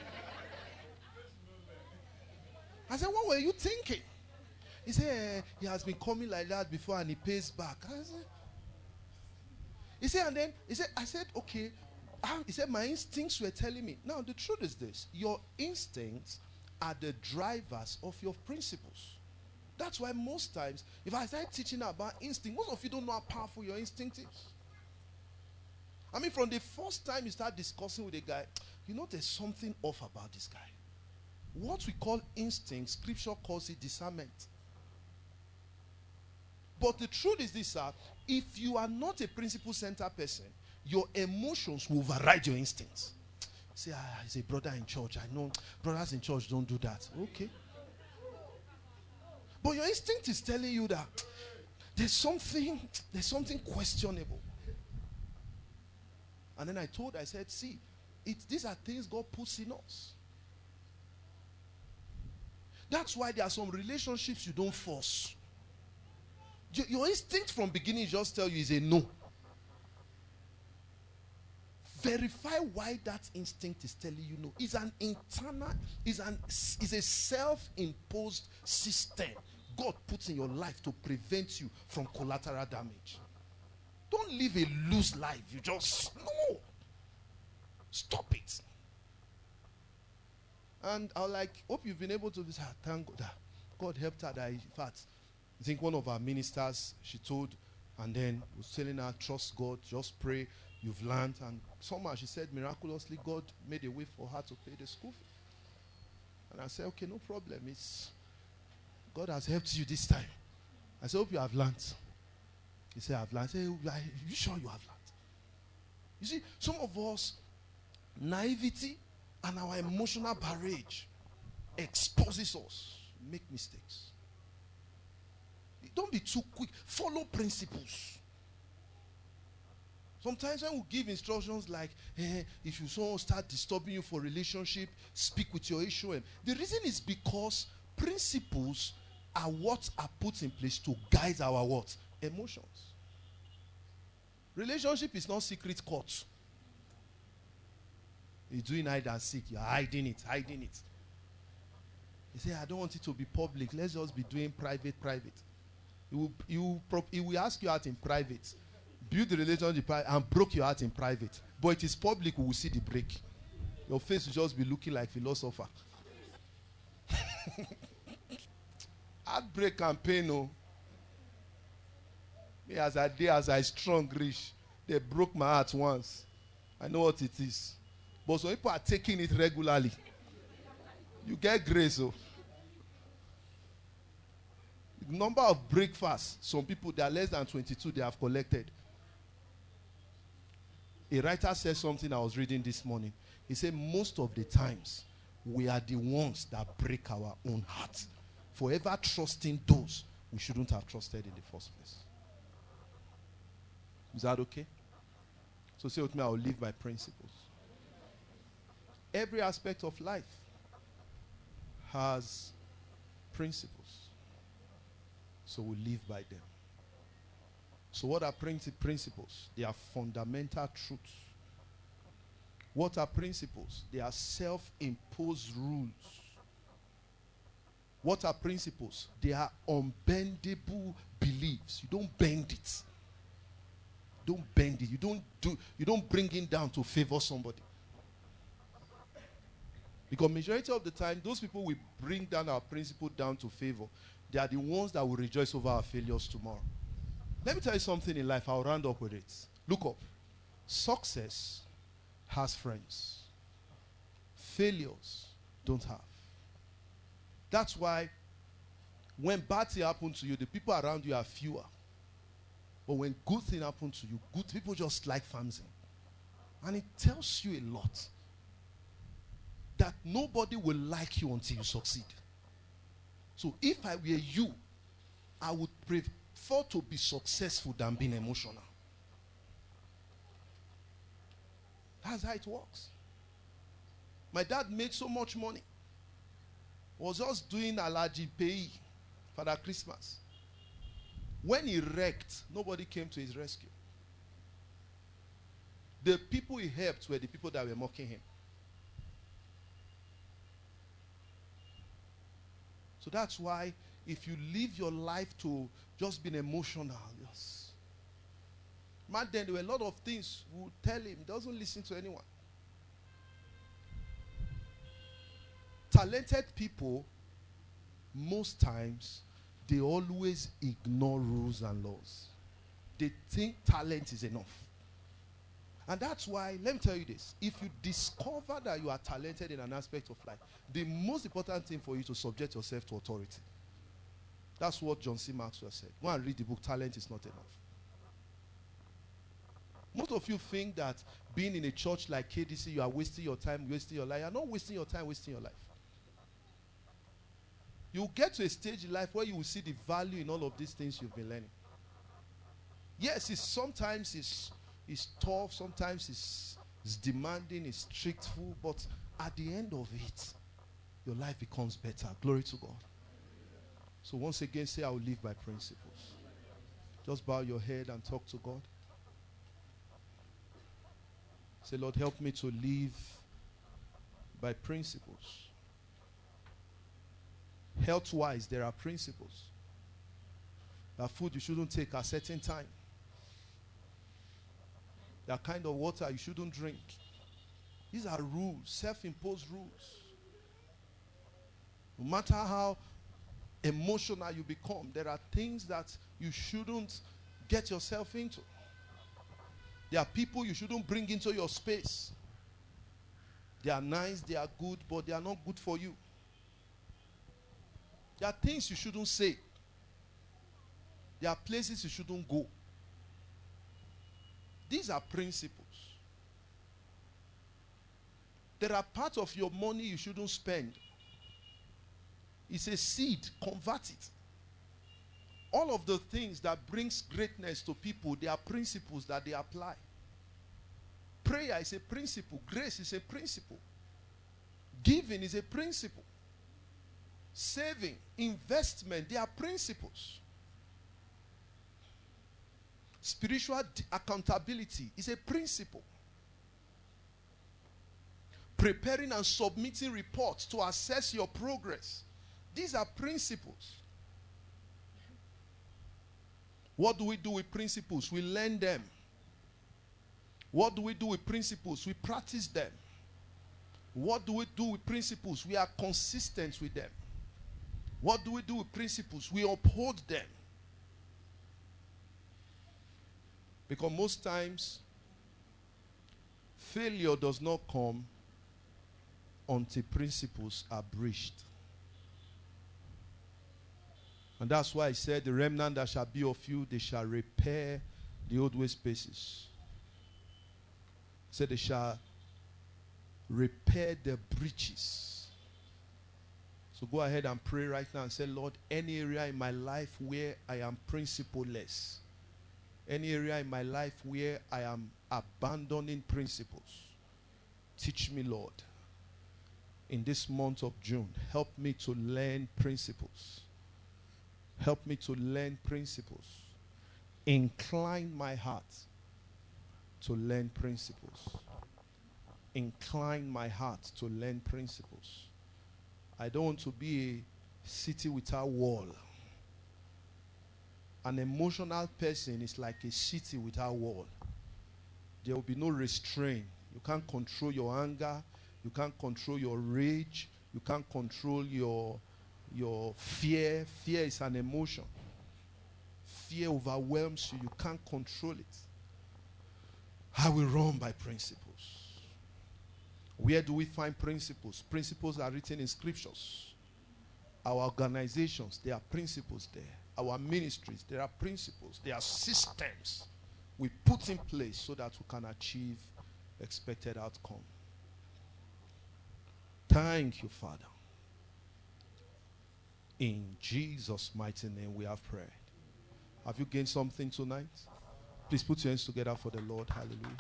I said, what were you thinking? He said, eh, he has been coming like that before and he pays back. I said, he said, and then he said, I said, okay. I, he said, my instincts were telling me. Now the truth is this: your instincts are the drivers of your principles. That's why most times, if I start teaching about instinct, most of you don't know how powerful your instinct is. I mean, from the first time you start discussing with a guy, you know there's something off about this guy. What we call instinct, scripture calls it discernment. But the truth is this, sir, if you are not a principle-centered person, your emotions will override your instincts. Say, ah, he's a brother in church. I know brothers in church don't do that. Okay. But your instinct is telling you that there's something, there's something questionable. And then I told, I said, see, it, these are things God puts in us. That's why there are some relationships you don't force. Your, your instinct from beginning just tell you is a no. Verify why that instinct is telling you no. It's an internal, it's an it's a self-imposed system God puts in your life to prevent you from collateral damage. Don't live a loose life. You just no. Stop it. And I like hope you've been able to say, thank God that God helped her. That in fact, I think one of our ministers, she told, and then was telling her, trust God, just pray. You've learned. And somehow she said, miraculously, God made a way for her to pay the school fee. And I said, okay, no problem. It's God has helped you this time. I said, hope you have learned. He said, I've learned. I said, are you sure you have learned? You see, some of us, naivety and our emotional barrage exposes us. Make mistakes. Don't be too quick. Follow principles. Sometimes when we give instructions like, eh, if you someone start disturbing you for relationship, speak with your issue. The reason is because principles are what are put in place to guide our what? Emotions. Relationship is not secret court. You're doing hide and seek. You're hiding it, hiding it. You say, I don't want it to be public. Let's just be doing private, private. He will, he will, he will ask you out in private. Build the relationship and broke your heart in private. But it is public, we will see the break. Your face will just be looking like philosopher. Heartbreak and pain, no. Me as I did, as I strong rich, they broke my heart once. I know what it is. But some people are taking it regularly. You get grace, oh. The number of breakfasts, some people, they are less than twenty-two, they have collected. A writer said something I was reading this morning. He said, most of the times, we are the ones that break our own heart. Forever trusting those we shouldn't have trusted in the first place. Is that okay? So say with me, I will live by principles. Every aspect of life has principles. So we live by them. So what are princi- principles? They are fundamental truths. What are principles? They are self-imposed rules. What are principles? They are unbendable beliefs. You don't bend it. Don't bend it. You don't do. You don't bring it down to favor somebody. Because majority of the time, those people will bring down our principle down to favor. They are the ones that will rejoice over our failures tomorrow. Let me tell you something in life. I'll round up with it. Look up. Success has friends. Failures don't have. That's why when bad things happen to you, the people around you are fewer. But when good thing happen to you, good people just like farming. And it tells you a lot. That nobody will like you until you succeed. So if I were you, I would prefer to be successful than being emotional. That's how it works. My dad made so much money. Was just doing Alaji Pay for that Christmas. When he wrecked, nobody came to his rescue. The people he helped were the people that were mocking him. So that's why if you live your life to just being emotional, yes. Man, then there were a lot of things we would tell him. He doesn't listen to anyone. Talented people, most times, they always ignore rules and laws. They think talent is enough. And that's why, let me tell you this. If you discover that you are talented in an aspect of life, the most important thing for you to subject yourself to authority. That's what John C. Maxwell said. Go and read the book, Talent is Not Enough. Most of you think that being in a church like K D C, you are wasting your time, wasting your life. You are not wasting your time, wasting your life. You will get to a stage in life where you will see the value in all of these things you've been learning. Yes, it's sometimes it's It's tough, sometimes it's, it's demanding, it's strictful, but at the end of it, your life becomes better. Glory to God. So once again, say, I will live by principles. Just bow your head and talk to God. Say, Lord, help me to live by principles. Health-wise, there are principles. That food you shouldn't take at a certain time. That kind of water you shouldn't drink. These are rules, self-imposed rules. No matter how emotional you become, there are things that you shouldn't get yourself into. There are people you shouldn't bring into your space. They are nice, they are good, but they are not good for you. There are things you shouldn't say. There are places you shouldn't go. These are principles. There are parts of your money you shouldn't spend. It's a seed. Convert it. All of the things that brings greatness to people, they are principles that they apply. Prayer is a principle. Grace is a principle. Giving is a principle. Saving, investment, they are principles. Spiritual accountability is a principle. Preparing and submitting reports to assess your progress. These are principles. What do we do with principles? We learn them. What do we do with principles? We practice them. What do we do with principles? We are consistent with them. What do we do with principles? We uphold them. Because most times, failure does not come until principles are breached. And that's why I said, the remnant that shall be of you, they shall repair the old way spaces. So they shall repair the breaches. So go ahead and pray right now and say, Lord, any area in my life where I am principleless, any area in my life where I am abandoning principles, teach me, Lord. In this month of June, help me to learn principles. Help me to learn principles. Incline my heart to learn principles. Incline my heart to learn principles. I don't want to be a city without wall. An emotional person is like a city without wall. There will be no restraint. You can't control your anger. You can't control your rage. You can't control your, your fear. Fear is an emotion. Fear overwhelms you. You can't control it. I will run by principles. Where do we find principles? Principles are written in scriptures. Our organizations, there are principles there. Our ministries, there are principles. There are systems we put in place so that we can achieve expected outcome. Thank you, Father. In Jesus' mighty name we have prayed. Have you gained something tonight? Please put your hands together for the Lord. Hallelujah.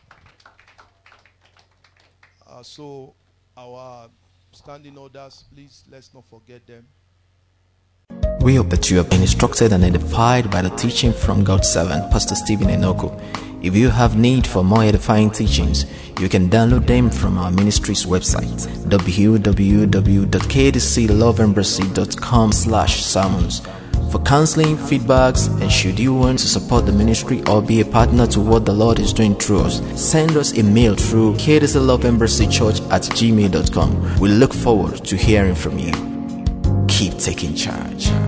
Uh, so, our standing orders, please, let's not forget them. We hope that you have been instructed and edified by the teaching from God's servant, Pastor Stephen Enoku. If you have need for more edifying teachings, you can download them from our ministry's website, w w w dot k d c love embassy dot com slash sermons. For counseling, feedbacks, and should you want to support the ministry or be a partner to what the Lord is doing through us, send us a mail through k d c love embassy church at gmail dot com. We look forward to hearing from you. Keep taking charge.